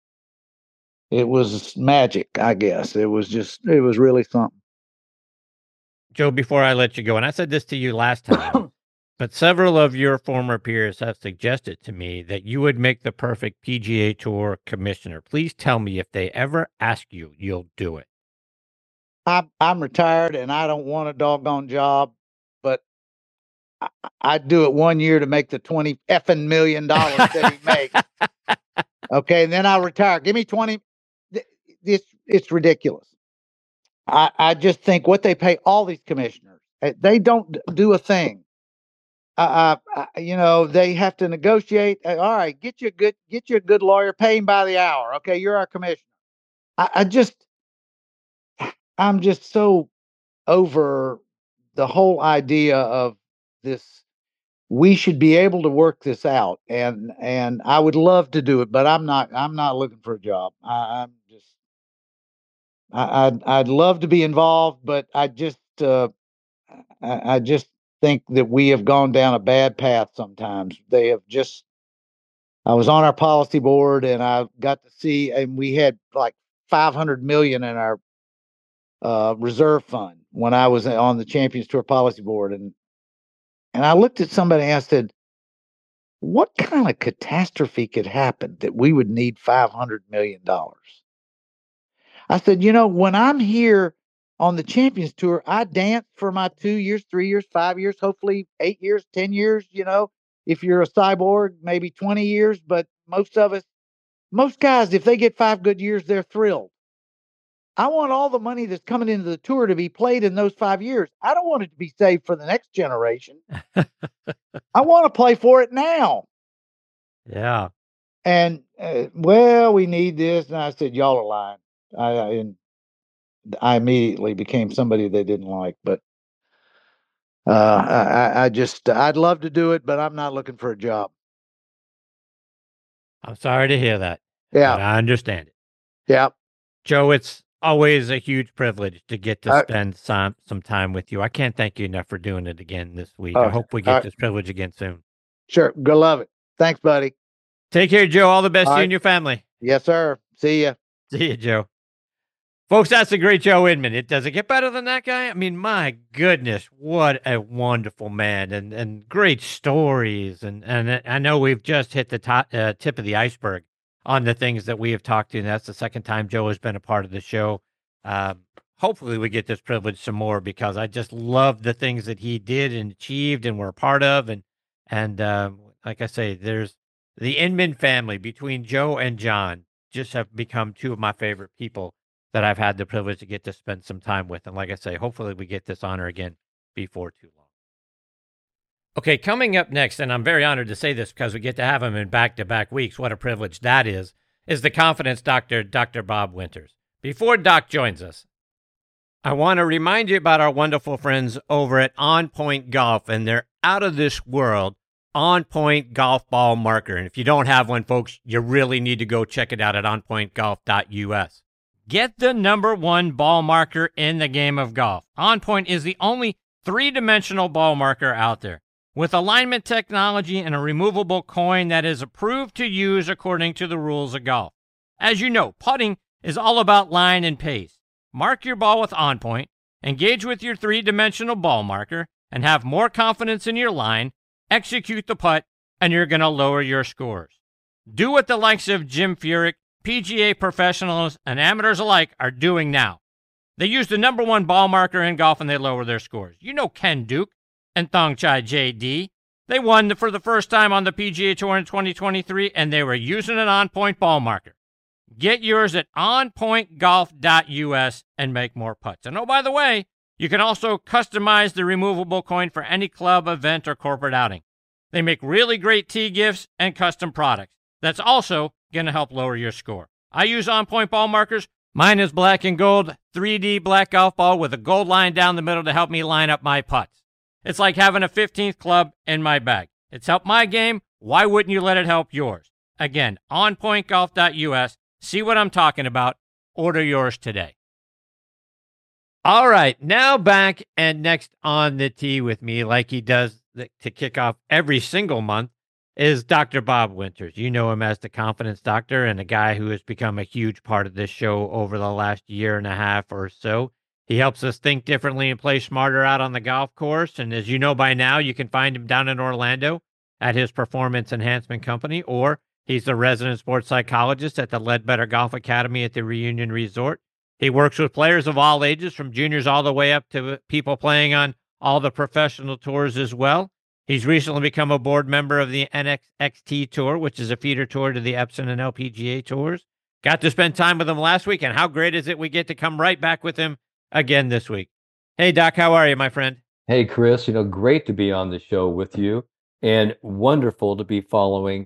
magic, I guess. It was really something. Joe, before I let you go, and I said this to you last time, but several of your former peers have suggested to me that you would make the perfect PGA Tour commissioner. Please tell me if they ever ask you, you'll do it. I'm retired and I don't want a doggone job, but I'd do it 1 year to make the $20 effing million that he makes. Okay, and then I'll retire. Give me 20. It's ridiculous. I just think what they pay all these commissioners, they don't do a thing. You know, they have to negotiate. All right, get you a good lawyer, pay him by the hour. Okay, you're our commissioner. I'm just so over the whole idea of this. We should be able to work this out, and I would love to do it, but I'm not looking for a job. I'd love to be involved, but I just think that we have gone down a bad path sometimes. They have just. I was on our policy board, and I got to see, and we had like $500 million in our reserve fund when I was on the Champions Tour policy board, and I looked at somebody and I said, "What kind of catastrophe could happen that we would need $500 million?" I said, you know, when I'm here on the Champions Tour, I dance for my 2 years, 3 years, 5 years, hopefully 8 years, 10 years, you know, if you're a cyborg, maybe 20 years. But most guys, if they get 5 good years, they're thrilled. I want all the money that's coming into the tour to be played in those 5 years. I don't want it to be saved for the next generation. I want to play for it now. Yeah. And, well, we need this. And I said, y'all are lying. I immediately became somebody they didn't like, but I'd love to do it, but I'm not looking for a job. I'm sorry to hear that. Yeah. But I understand it. Yeah. Joe, it's always a huge privilege to get to spend some time with you. I can't thank you enough for doing it again this week. I hope we get this privilege again soon. Sure. Go love it. Thanks, buddy. Take care, Joe. All the best to you and your family. Yes, sir. See ya. See you, Joe. Folks, that's the great Joe Inman. Does it get better than that guy? I mean, my goodness, what a wonderful man, and great stories. And I know we've just hit the tip of the iceberg on the things that we have talked to. And that's the second time Joe has been a part of the show. Hopefully we get this privilege some more, because I just love the things that he did and achieved and were a part of. And like I say, there's the Inman family between Joe and John just have become two of my favorite people that I've had the privilege to get to spend some time with. And like I say, hopefully we get this honor again before too long. Okay, coming up next, and I'm very honored to say this because we get to have him in back-to-back weeks. What a privilege that is the confidence doctor, Dr. Bob Winters. Before Doc joins us, I want to remind you about our wonderful friends over at On Point Golf and their out-of-this-world On Point Golf Ball Marker. And if you don't have one, folks, you really need to go check it out at onpointgolf.us. Get the #1 ball marker in the game of golf. On Point is the only 3-dimensional ball marker out there, with alignment technology and a removable coin that is approved to use according to the rules of golf. As you know, putting is all about line and pace. Mark your ball with On Point, engage with your 3-dimensional ball marker, and have more confidence in your line, execute the putt, and you're going to lower your scores. Do what the likes of Jim Furyk, PGA professionals, and amateurs alike are doing now. They use the #1 ball marker in golf and they lower their scores. You know Ken Duke and Thongchai JD. They won for the first time on the PGA Tour in 2023, and they were using an On Point ball marker. Get yours at onpointgolf.us and make more putts. And oh, by the way, you can also customize the removable coin for any club, event, or corporate outing. They make really great tee gifts and custom products. That's also going to help lower your score. I use On Point ball markers. Mine is black and gold, 3D black golf ball with a gold line down the middle to help me line up my putts. It's like having a 15th club in my bag. It's helped my game. Why wouldn't you let it help yours? Again, onpointgolf.us. See what I'm talking about. Order yours today. All right, now back and next on the tee with me, like he does to kick off every single month, is Dr. Bob Winters. You know him as the Confidence Doctor and a guy who has become a huge part of this show over the last year and a half or so. He helps us think differently and play smarter out on the golf course. And as you know by now, you can find him down in Orlando at his Performance Enhancement Company, or he's the resident sports psychologist at the Ledbetter Golf Academy at the Reunion Resort. He works with players of all ages, from juniors all the way up to people playing on all the professional tours as well. He's recently become a board member of the NXT Tour, which is a feeder tour to the Epson and LPGA tours. Got to spend time with him last week, and how great is it we get to come right back with him again this week. Hey, Doc, how are you, my friend? Hey, Chris, great to be on the show with you, and wonderful to be following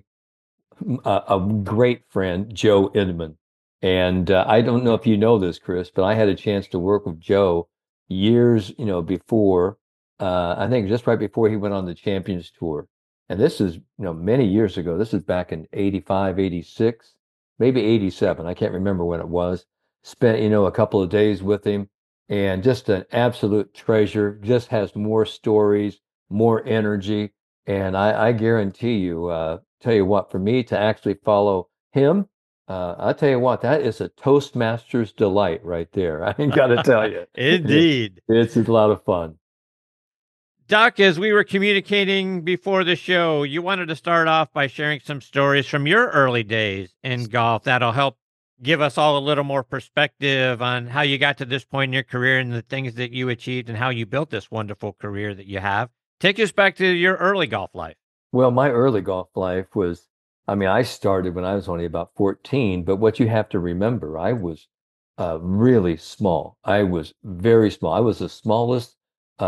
a great friend, Joe Inman. And I don't know if you know this, Chris, but I had a chance to work with Joe years, before, I think just right before he went on the Champions Tour. And this is, many years ago. This is back in 85, 86, maybe 87. I can't remember when it was. Spent, a couple of days with him, and just an absolute treasure. Just has more stories, more energy. And I guarantee you, tell you what, for me to actually follow him, I'll tell you what, that is a Toastmasters delight right there. I ain't got to tell you. Indeed. It's a lot of fun. Doc, as we were communicating before the show, you wanted to start off by sharing some stories from your early days in golf that'll help give us all a little more perspective on how you got to this point in your career and the things that you achieved and how you built this wonderful career that you have. Take us back to your early golf life. Well, my early golf life was, I started when I was only about 14, but what you have to remember, I was really small. I was very small. I was the smallest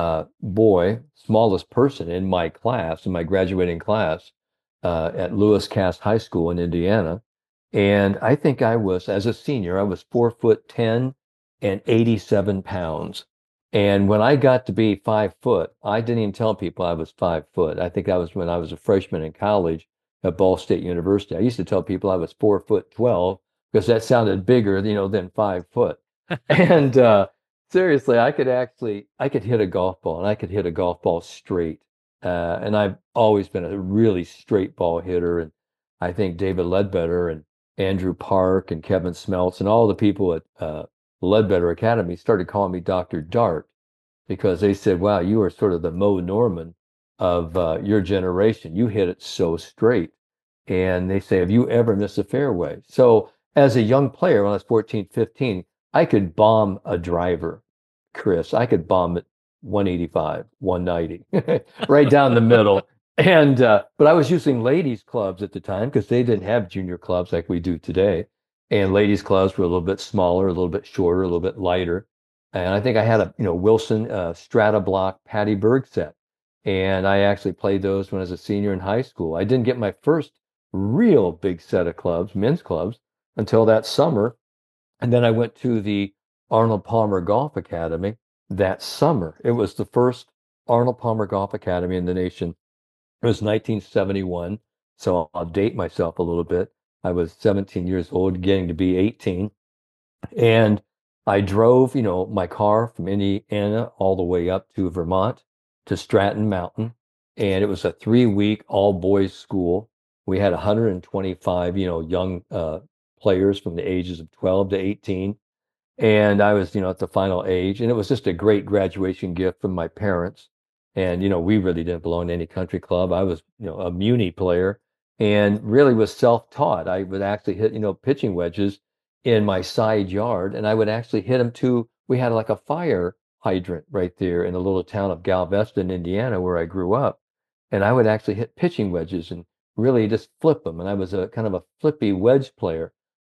smallest person in my class, in my graduating class at Lewis Cass High School in Indiana. And I think I was, as a senior, I was 4'10" and 87 pounds. And when I got to be 5 foot, I didn't even tell people I was 5 foot. I think that was when I was a freshman in college at Ball State University. I used to tell people I was 4'12" because that sounded bigger, than 5 foot. And seriously, I could hit a golf ball, and I could hit a golf ball straight. And I've always been a really straight ball hitter. And I think David Ledbetter and Andrew Park and Kevin Smeltz and all the people at Ledbetter Academy started calling me Dr. Dart, because they said, wow, you are sort of the Mo Norman of your generation. You hit it so straight. And they say, have you ever missed a fairway? So as a young player, when I was 14, 15, I could bomb a driver, Chris. I could bomb it 185, 190, right down the middle. And but I was using ladies' clubs at the time because they didn't have junior clubs like we do today. And ladies' clubs were a little bit smaller, a little bit shorter, a little bit lighter. And I think I had a Wilson Strata Block Patty Berg set. And I actually played those when I was a senior in high school. I didn't get my first real big set of clubs, men's clubs, until that summer. And then I went to the Arnold Palmer Golf Academy that summer. It was the first Arnold Palmer Golf Academy in the nation. It was 1971, so I'll date myself a little bit. I was 17 years old, getting to be 18. And I drove, my car from Indiana all the way up to Vermont to Stratton Mountain. And it was a 3-week all-boys school. We had 125, young players from the ages of 12 to 18. And I was, at the final age. And it was just a great graduation gift from my parents. And, we really didn't belong to any country club. I was, a Muni player and really was self-taught. I would actually hit, pitching wedges in my side yard. And I would actually hit them we had like a fire hydrant right there in the little town of Galveston, Indiana, where I grew up. And I would actually hit pitching wedges and really just flip them. And I was a kind of a flippy wedge player.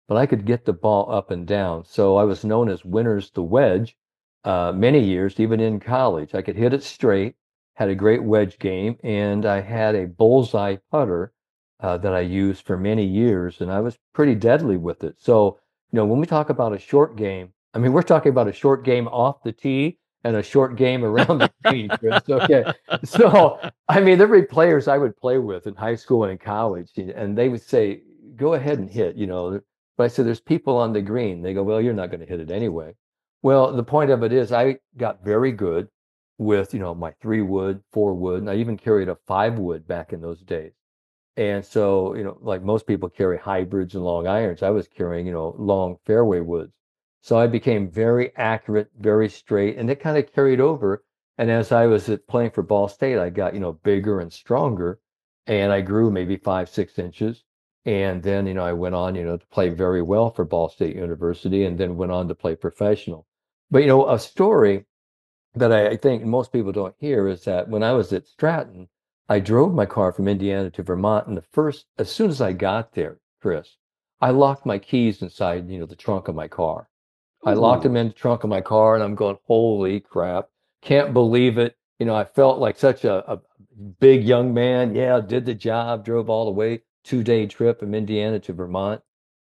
but I could get the ball up and down. So I was known as Winners the Wedge many years, even in college. I could hit it straight, had a great wedge game, and I had a bullseye putter that I used for many years, and I was pretty deadly with it. So, when we talk about a short game, I mean, we're talking about a short game off the tee and a short game around the green, Chris. Okay. So, I mean, there were players I would play with in high school and in college, and they would say, go ahead and hit, But I said, there's people on the green. They go, well, you're not going to hit it anyway. Well, the point of it is I got very good with, my 3-wood, 4-wood, and I even carried a 5-wood back in those days. And so, like most people carry hybrids and long irons, I was carrying, long fairway woods. So I became very accurate, very straight, and it kind of carried over. And as I was playing for Ball State, I got, bigger and stronger, and I grew maybe 5, 6 inches. And then, I went on, to play very well for Ball State University, and then went on to play professional. But, a story that I think most people don't hear is that when I was at Stratton, I drove my car from Indiana to Vermont, and as soon as I got there, Chris, I locked my keys inside, the trunk of my car. I locked them in the trunk of my car, and I'm going, holy crap, can't believe it. I felt like such a big young man. Yeah, did the job, drove all the way, 2-day trip from Indiana to Vermont,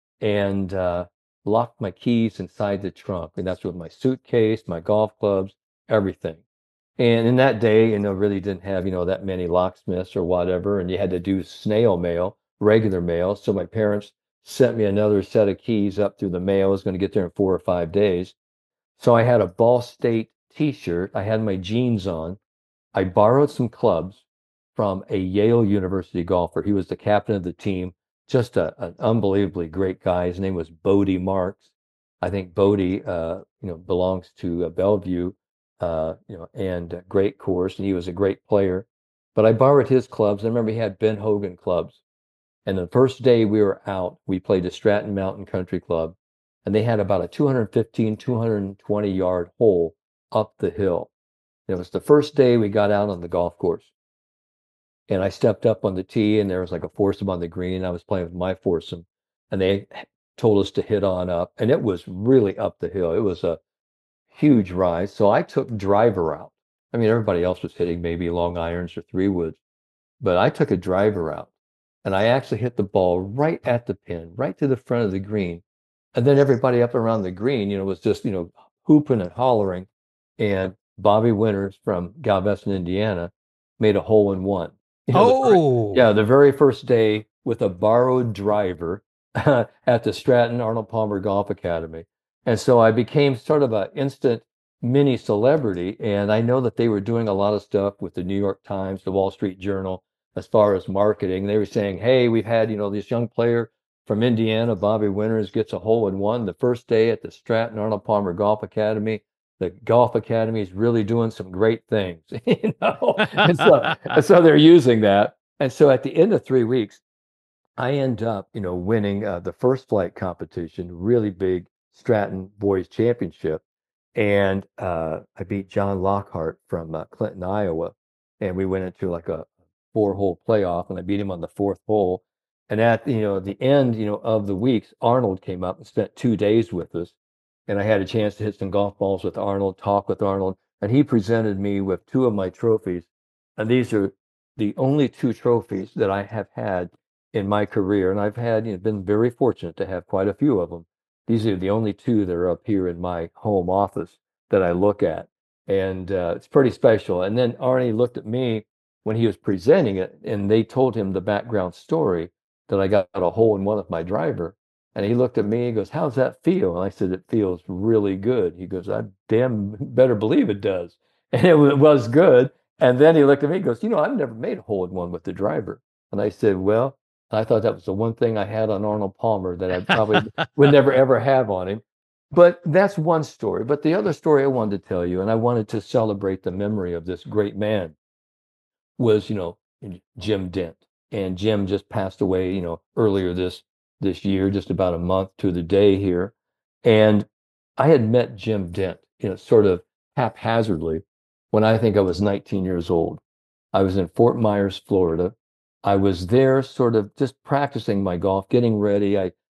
and locked my keys inside the trunk. And that's with my suitcase, my golf clubs, everything. And in that day, really didn't have, that many locksmiths or whatever. And you had to do snail mail, regular mail. So my parents sent me another set of keys up through the mail. I was going to get there in 4 or 5 days. So I had a Ball State t-shirt. I had my jeans on. I borrowed some clubs from a Yale University golfer. He was the captain of the team, just an unbelievably great guy. His name was Bodie Marks. I think Bodie, belongs to Bellevue, and a great course, and he was a great player. But I borrowed his clubs. I remember he had Ben Hogan clubs. And the first day we were out, we played the Stratton Mountain Country Club, and they had about a 215, 220 yard hole up the hill. It was the first day we got out on the golf course. And I stepped up on the tee, and there was like a foursome on the green. I was playing with my foursome, and they told us to hit on up, and it was really up the hill. It was a huge rise. So I took driver out. I mean, everybody else was hitting maybe long irons or 3-woods, but I took a driver out, and I actually hit the ball right at the pin, right to the front of the green. And then everybody up around the green, was just, hooping and hollering. And Bobby Winters from Galveston, Indiana, made a hole-in-one. The very first day with a borrowed driver at the Stratton Arnold Palmer Golf Academy. And so I became sort of an instant mini celebrity. And I know that they were doing a lot of stuff with the New York Times, the Wall Street Journal, as far as marketing. They were saying, hey, we've had, this young player from Indiana, Bobby Winters, gets a hole-in-one the first day at the Stratton Arnold Palmer Golf Academy. The Golf Academy is really doing some great things, and so they're using that. And so at the end of 3 weeks, I end up, winning the first flight competition, really big Stratton Boys Championship. And I beat John Lockhart from Clinton, Iowa. And we went into like a 4-hole playoff, and I beat him on the 4th hole. And at, the end, of the weeks, Arnold came up and spent 2 days with us. And I had a chance to hit some golf balls with Arnold, talk with Arnold, and he presented me with 2 of my trophies. And these are the only 2 trophies that I have had in my career. And I've had, been very fortunate to have quite a few of them. These are the only 2 that are up here in my home office that I look at. And it's pretty special. And then Arnie looked at me when he was presenting it, and they told him the background story that I got a hole-in-one with my driver. And he looked at me and goes, how's that feel? And I said, it feels really good. He goes, I damn better believe it does. And it was good. And then he looked at me and goes, I've never made a hole-in-one with the driver. And I said, well, I thought that was the one thing I had on Arnold Palmer that I probably would never, ever have on him. But that's one story. But the other story I wanted to tell you, and I wanted to celebrate the memory of this great man, was, Jim Dent. And Jim just passed away, earlier this year, just about a month to the day here. And I had met Jim Dent, sort of haphazardly when I think I was 19 years old. I was in Fort Myers, Florida. I was there sort of just practicing my golf, getting ready. I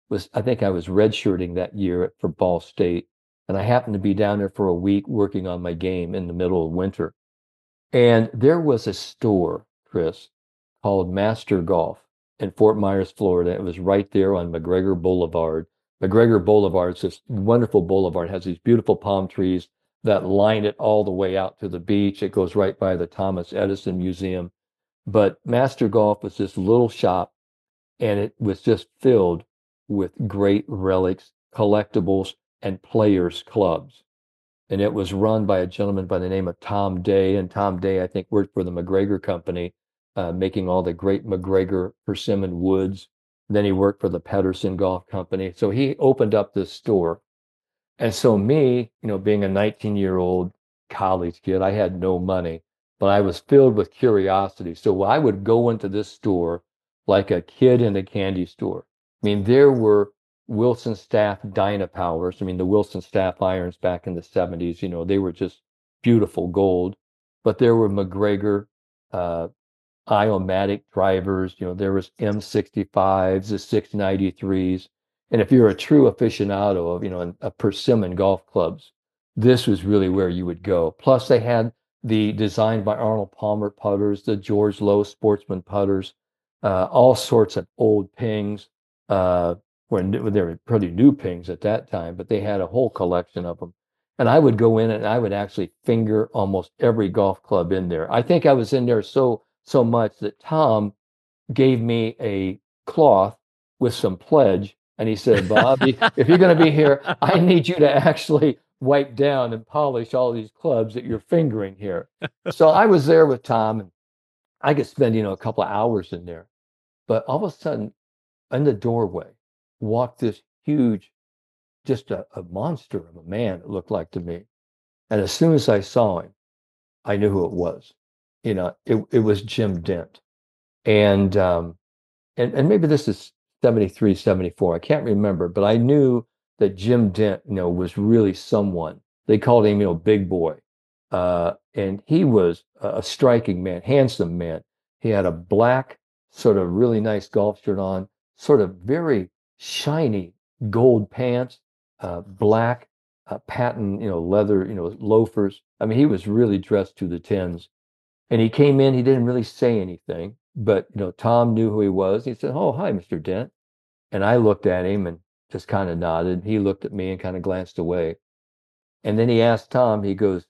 I think I was redshirting that year for Ball State. And I happened to be down there for a week working on my game in the middle of winter. And there was a store, Chris, called Master Golf in Fort Myers, Florida. It was right there on McGregor Boulevard. McGregor Boulevard is this wonderful boulevard. It has these beautiful palm trees that line it all the way out to the beach. It goes right by the Thomas Edison Museum. But Master Golf was this little shop, and it was just filled with great relics, collectibles, and players' clubs. And it was run by a gentleman by the name of Tom Day. And Tom Day, I think, worked for the McGregor Company, making all the great McGregor persimmon woods. Then he worked for the Pedersen Golf Company. So he opened up this store. And so me, being a 19-year-old college kid, I had no money, but I was filled with curiosity. So I would go into this store like a kid in a candy store. I mean, there were Wilson Staff Dynapowers. I mean, the Wilson Staff irons back in the 70s, they were just beautiful gold. But there were McGregor Iomatic drivers. There was M65s, the 693s. And if you're a true aficionado of, a persimmon golf clubs, this was really where you would go. Plus, they had the designed by Arnold Palmer putters, the George Lowe Sportsman putters, all sorts of old pings. When they were pretty new pings at that time, but they had a whole collection of them. And I would go in and I would actually finger almost every golf club in there. I think I was in there so much that Tom gave me a cloth with some pledge. And he said, Bob, if you're going to be here, I need you to actually wipe down and polish all these clubs that you're fingering here. So I was there with Tom, and I could spend, a couple of hours in there. But all of a sudden, in the doorway, walked this huge, just a monster of a man, it looked like to me. And as soon as I saw him, I knew who it was. It was Jim Dent. And maybe this is 73, 74. I can't remember, but I knew that Jim Dent, was really someone. They called him, Big Boy. And he was a striking man, handsome man. He had a black, sort of really nice golf shirt on, sort of very shiny gold pants, black patent, leather, loafers. I mean, he was really dressed to the tens. And he came in, he didn't really say anything, but Tom knew who he was. He said, "Oh, hi, Mr. Dent." And I looked at him and just kind of nodded. He looked at me and kind of glanced away. And then he asked Tom, he goes,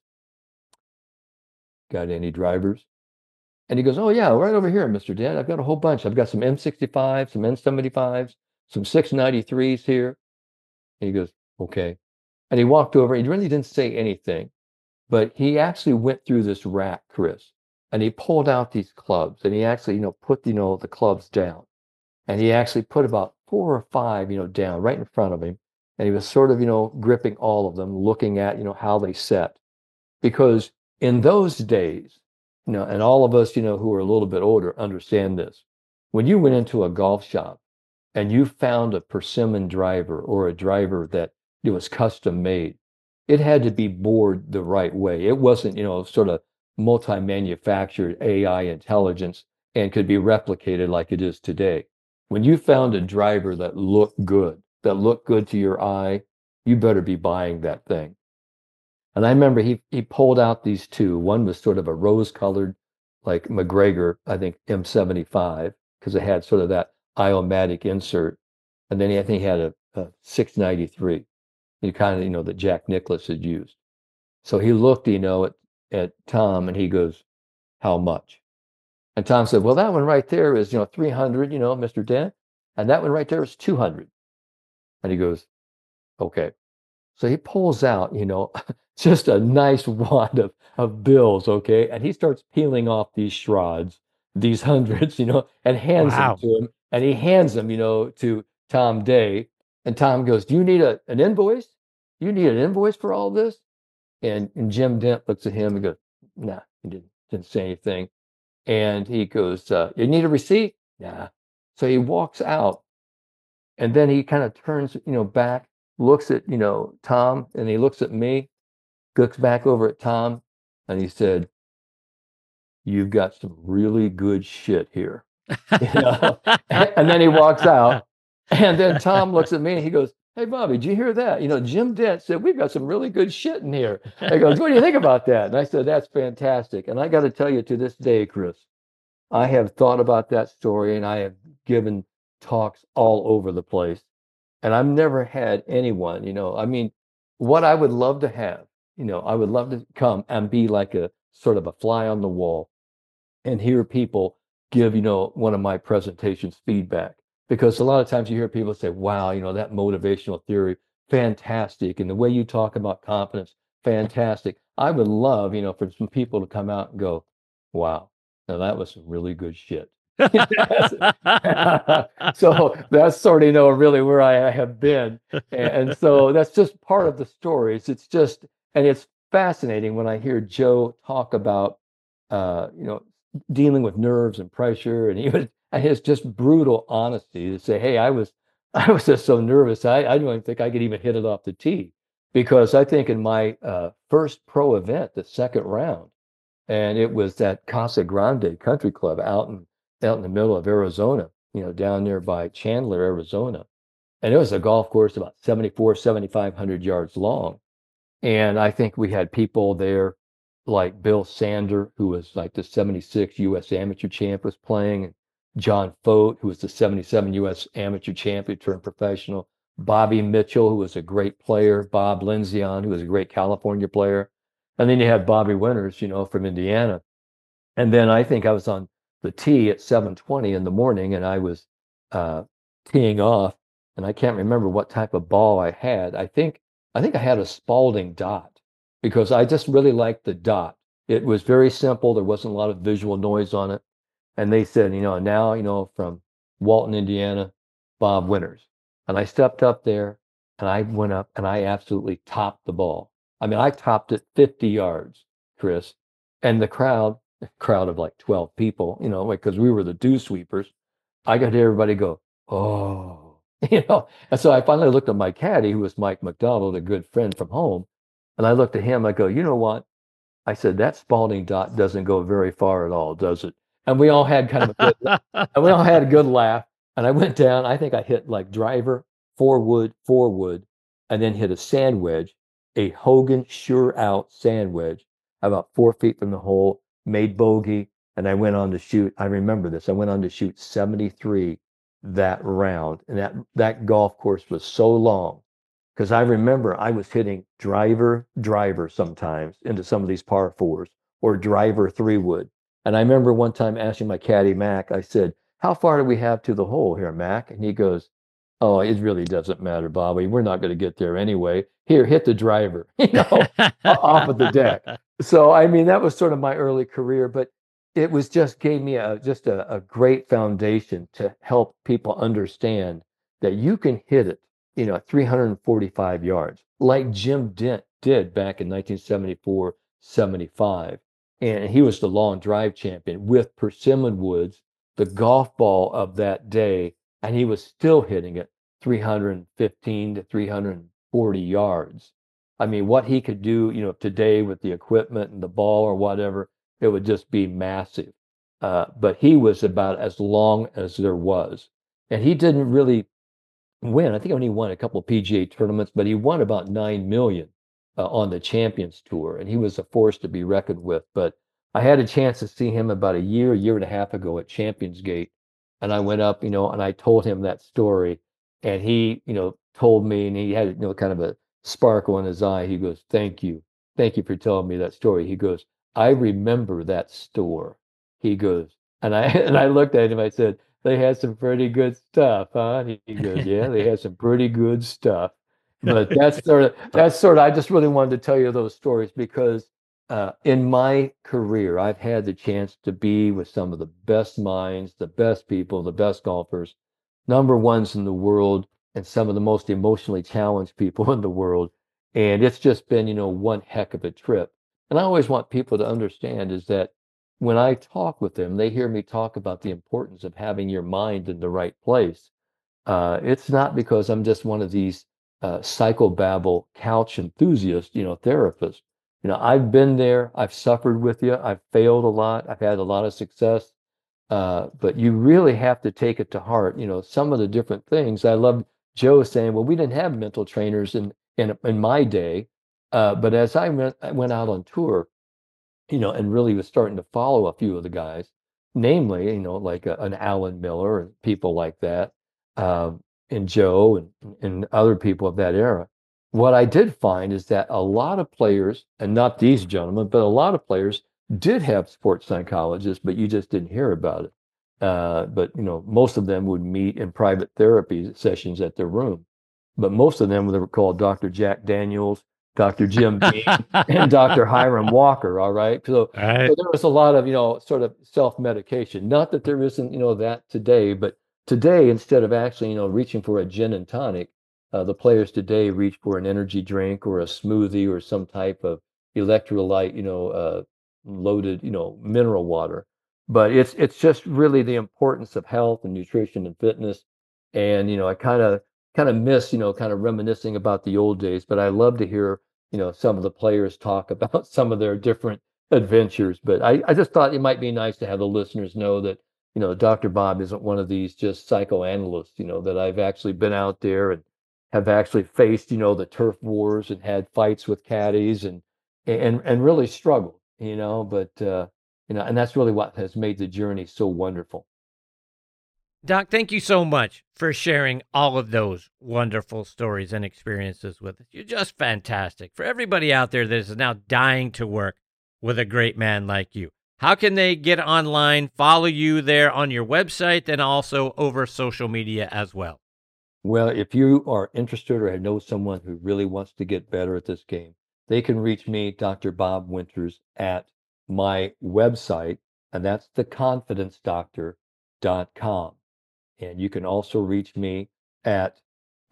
"Got any drivers?" And he goes, "Oh yeah, right over here, Mr. Dent. I've got a whole bunch. I've got some M65s, some M75s, some 693s here." And he goes, "Okay." And he walked over. He really didn't say anything, but he actually went through this rack, Chris, and he pulled out these clubs, and he actually, put, the clubs down. And he actually put about 4 or 5, down right in front of him. And he was sort of, gripping all of them, looking at, how they set. Because in those days, and all of us, who are a little bit older understand this. When you went into a golf shop and you found a persimmon driver or a driver that it was custom made, it had to be bored the right way. It wasn't, sort of multi-manufactured AI intelligence and could be replicated like it is today. When you found a driver that looked good to your eye, you better be buying that thing. And I remember he pulled out these two. One was sort of a rose-colored, like McGregor, I think M75, because it had sort of that Iomatic insert. And then I think he had a 693, kind of, that Jack Nicklaus had used. So he looked, at Tom, and he goes, "How much?" And Tom said, "Well, that one right there is, 300, Mr. Dent. And that one right there is 200. And he goes, "Okay." So he pulls out, just a nice wad of bills, okay? And he starts peeling off these shrouds, these hundreds, and hands them to him. And he hands them, to Tom Day. And Tom goes, "Do you need an invoice? You need an invoice for all this?" And Jim Dent looks at him and goes, "Nah," he didn't say anything. And he goes, "You need a receipt?" "Nah." So he walks out, and then he kind of turns, back, looks at, Tom, and he looks at me, looks back over at Tom, and he said, "You've got some really good shit here." And then he walks out. And then Tom looks at me and he goes, "Hey, Bobby, did you hear that? Jim Dent said we've got some really good shit in here." He goes, "What do you think about that?" And I said, "That's fantastic." And I got to tell you, to this day, Chris, I have thought about that story and I have given talks all over the place. And I've never had anyone, I mean, what I would love to have, I would love to come and be like a sort of a fly on the wall and hear people give, one of my presentations feedback. Because a lot of times you hear people say, "Wow, that motivational theory, fantastic. And the way you talk about confidence, fantastic." I would love, for some people to come out and go, "Wow, now that was some really good shit." So that's sort of, really where I have been. And so that's just part of the stories. And it's fascinating when I hear Joe talk about, dealing with nerves and pressure, and his just brutal honesty to say, "Hey, I was just so nervous. I don't even think I could even hit it off the tee." Because I think in my first pro event, the second round, and it was at Casa Grande Country Club out in the middle of Arizona, down there by Chandler, Arizona. And it was a golf course about 7,500 yards long. And I think we had people there like Bill Sander, who was like the 76 U.S. amateur champ, was playing, and John Fote, who was the 77 U.S. amateur champ who turned professional, Bobby Mitchell, who was a great player, Bob Linzion, who was a great California player. And then you had Bobby Winters, from Indiana. And then I think I was on the tee at 7:20 in the morning, and I was teeing off, and I can't remember what type of ball I had. I think I had a Spalding dot because I just really liked the dot. It was very simple. There wasn't a lot of visual noise on it. And they said, now, from Walton, Indiana, Bob Winters. And I stepped up there and I went up and I absolutely topped the ball. I mean, I topped it 50 yards, Chris. And the crowd of like 12 people, because we were the dew sweepers. I got everybody go, "Oh," And so I finally looked at my caddy, who was Mike McDonald, a good friend from home. And I looked at him, I go, "You know what?" I said, "That Spalding dot doesn't go very far at all, does it?" And we all had kind of a good laugh. And I went down, I think I hit like driver, four wood, and then hit a sand wedge, a Hogan Sure Out sand wedge, about 4 feet from the hole, made bogey, and I went on to shoot. I remember this. I went on to shoot 73 that round. And that golf course was so long because I remember I was hitting driver sometimes into some of these par fours or driver 3-wood. And I remember one time asking my caddy, Mac, I said, "How far do we have to the hole here, Mac?" And he goes, "Oh, it really doesn't matter, Bobby. We're not going to get there anyway. Here, hit the driver, off of the deck." So, I mean, that was sort of my early career, but it was just gave me just a great foundation to help people understand that you can hit it, 345 yards, like Jim Dent did back in 1974, 75. And he was the long drive champion with Persimmon Woods, the golf ball of that day, and he was still hitting it 315 to 340 yards. I mean, what he could do, today with the equipment and the ball or whatever, it would just be massive. But he was about as long as there was. And he didn't really win. I think he only won a couple of PGA tournaments, but he won about 9 million on the Champions Tour. And he was a force to be reckoned with. But I had a chance to see him about a year and a half ago at Champions Gate. And I went up, and I told him that story. And he, told me, and he had, kind of a sparkle in his eye. He goes, "Thank you. Thank you for telling me that story." He goes, "I remember that store." He goes, and I looked at him, I said, "They had some pretty good stuff, huh?" And he goes, "Yeah, they had some pretty good stuff." But that's sort of, I just really wanted to tell you those stories because in my career, I've had the chance to be with some of the best minds, the best people, the best golfers, number ones in the world, and some of the most emotionally challenged people in the world. And it's just been, one heck of a trip. And I always want people to understand is that when I talk with them, they hear me talk about the importance of having your mind in the right place. It's not because I'm just one of these psychobabble couch enthusiast, therapists. I've been there, I've suffered with you, I've failed a lot, I've had a lot of success. But you really have to take it to heart. Some of the different things. I love Joe saying, "Well, we didn't have mental trainers in my day," but as I went out on tour, and really was starting to follow a few of the guys, namely, like an Alan Miller and people like that, and Joe and other people of that era. What I did find is that a lot of players, and not these gentlemen, but a lot of players did have sports psychologists, but you just didn't hear about it. But most of them would meet in private therapy sessions at their room. But most of them were called Dr. Jack Daniels, Dr. Jim Beam, and Dr. Hiram Walker. All right. So there was a lot of, sort of self-medication. Not that there isn't, that today, but today, instead of actually, reaching for a gin and tonic, the players today reach for an energy drink or a smoothie or some type of electrolyte, loaded, mineral water. But it's just really the importance of health and nutrition and fitness. And, I kind of miss, kind of reminiscing about the old days, but I love to hear, some of the players talk about some of their different adventures. But I just thought it might be nice to have the listeners know that, Dr. Bob isn't one of these just psychoanalysts, that I've actually been out there and have actually faced, the turf wars and had fights with caddies and really struggled, but, and that's really what has made the journey so wonderful. Doc, thank you so much for sharing all of those wonderful stories and experiences with us. You're just fantastic. For everybody out there that is now dying to work with a great man like you, how can they get online, follow you there on your website, and also over social media as well? Well, if you are interested or know someone who really wants to get better at this game, they can reach me, Dr. Bob Winters, at my website, and that's theconfidencedoctor.com. And you can also reach me at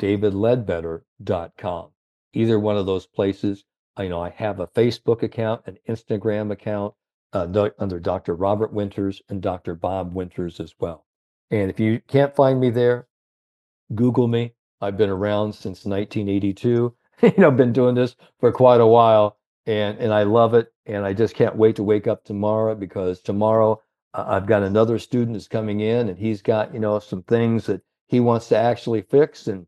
davidledbetter.com. Either one of those places. I have a Facebook account, an Instagram account under Dr. Robert Winters and Dr. Bob Winters as well. And if you can't find me there, Google me. I've been around since 1982. I've been doing this for quite a while, and I love it. And I just can't wait to wake up tomorrow, because tomorrow I've got another student that's coming in, and he's got, some things that he wants to actually fix and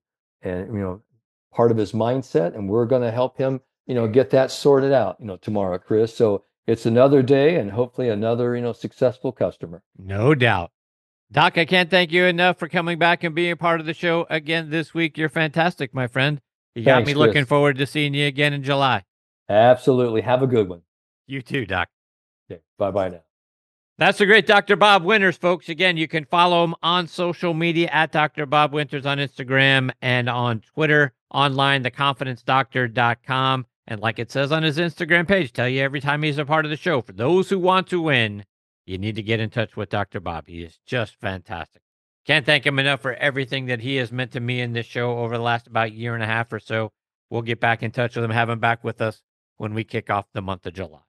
part of his mindset, and we're going to help him, get that sorted out, tomorrow, Chris. So it's another day and hopefully another, successful customer. No doubt. Doc, I can't thank you enough for coming back and being a part of the show again this week. You're fantastic, my friend. You got me looking forward to seeing you again in July. Absolutely. Have a good one. You too, Doc. Okay. Bye-bye now. That's the great Dr. Bob Winters, folks. Again, you can follow him on social media at Dr. Bob Winters on Instagram and on Twitter, online, theconfidencedoctor.com. And like it says on his Instagram page, tell you every time he's a part of the show, for those who want to win, you need to get in touch with Dr. Bob. He is just fantastic. Can't thank him enough for everything that he has meant to me in this show over the last about year and a half or so. We'll get back in touch with him, have him back with us when we kick off the month of July.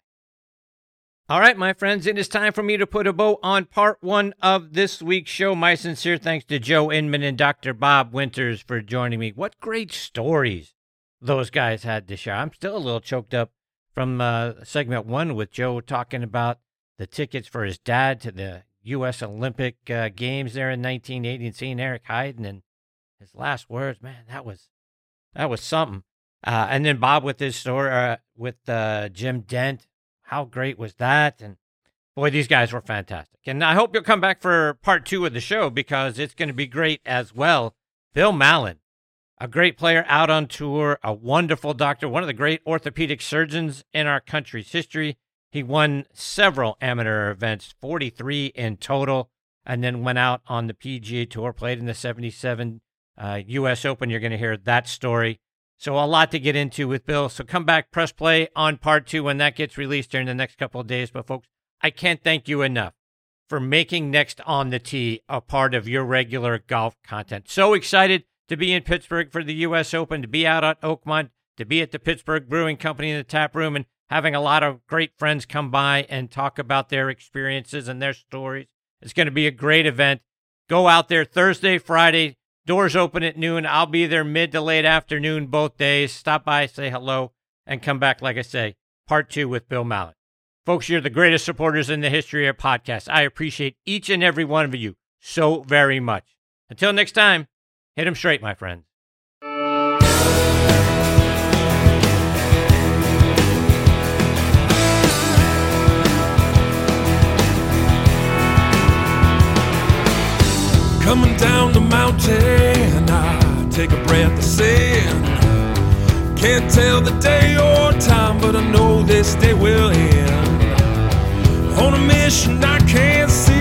All right, my friends, it is time for me to put a bow on part one of this week's show. My sincere thanks to Joe Inman and Dr. Bob Winters for joining me. What great stories those guys had to share. I'm still a little choked up from segment one with Joe talking about the tickets for his dad to the U.S. Olympic Games there in 1980 and seeing Eric Heiden and his last words. Man, that was something. And then Bob with his story with Jim Dent. How great was that? And boy, these guys were fantastic. And I hope you'll come back for part two of the show, because it's going to be great as well. Bill Mallon, a great player out on tour, a wonderful doctor, one of the great orthopedic surgeons in our country's history. He won several amateur events, 43 in total, and then went out on the PGA Tour, played in the 77 U.S. Open. You're going to hear that story. So a lot to get into with Bill. So come back, press play on part two when that gets released during the next couple of days. But folks, I can't thank you enough for making Next on the Tee a part of your regular golf content. So excited to be in Pittsburgh for the U.S. Open, to be out at Oakmont, to be at the Pittsburgh Brewing Company in the tap room, and having a lot of great friends come by and talk about their experiences and their stories. It's going to be a great event. Go out there Thursday, Friday. Doors open at noon. I'll be there mid to late afternoon both days. Stop by, say hello, and come back, like I say, part two with Bill Mallon. Folks, you're the greatest supporters in the history of podcasts. I appreciate each and every one of you so very much. Until next time, hit 'em straight, my friends. Coming down the mountain, I take a breath of sin. Can't tell the day or time, but I know this day will end. On a mission I can't see.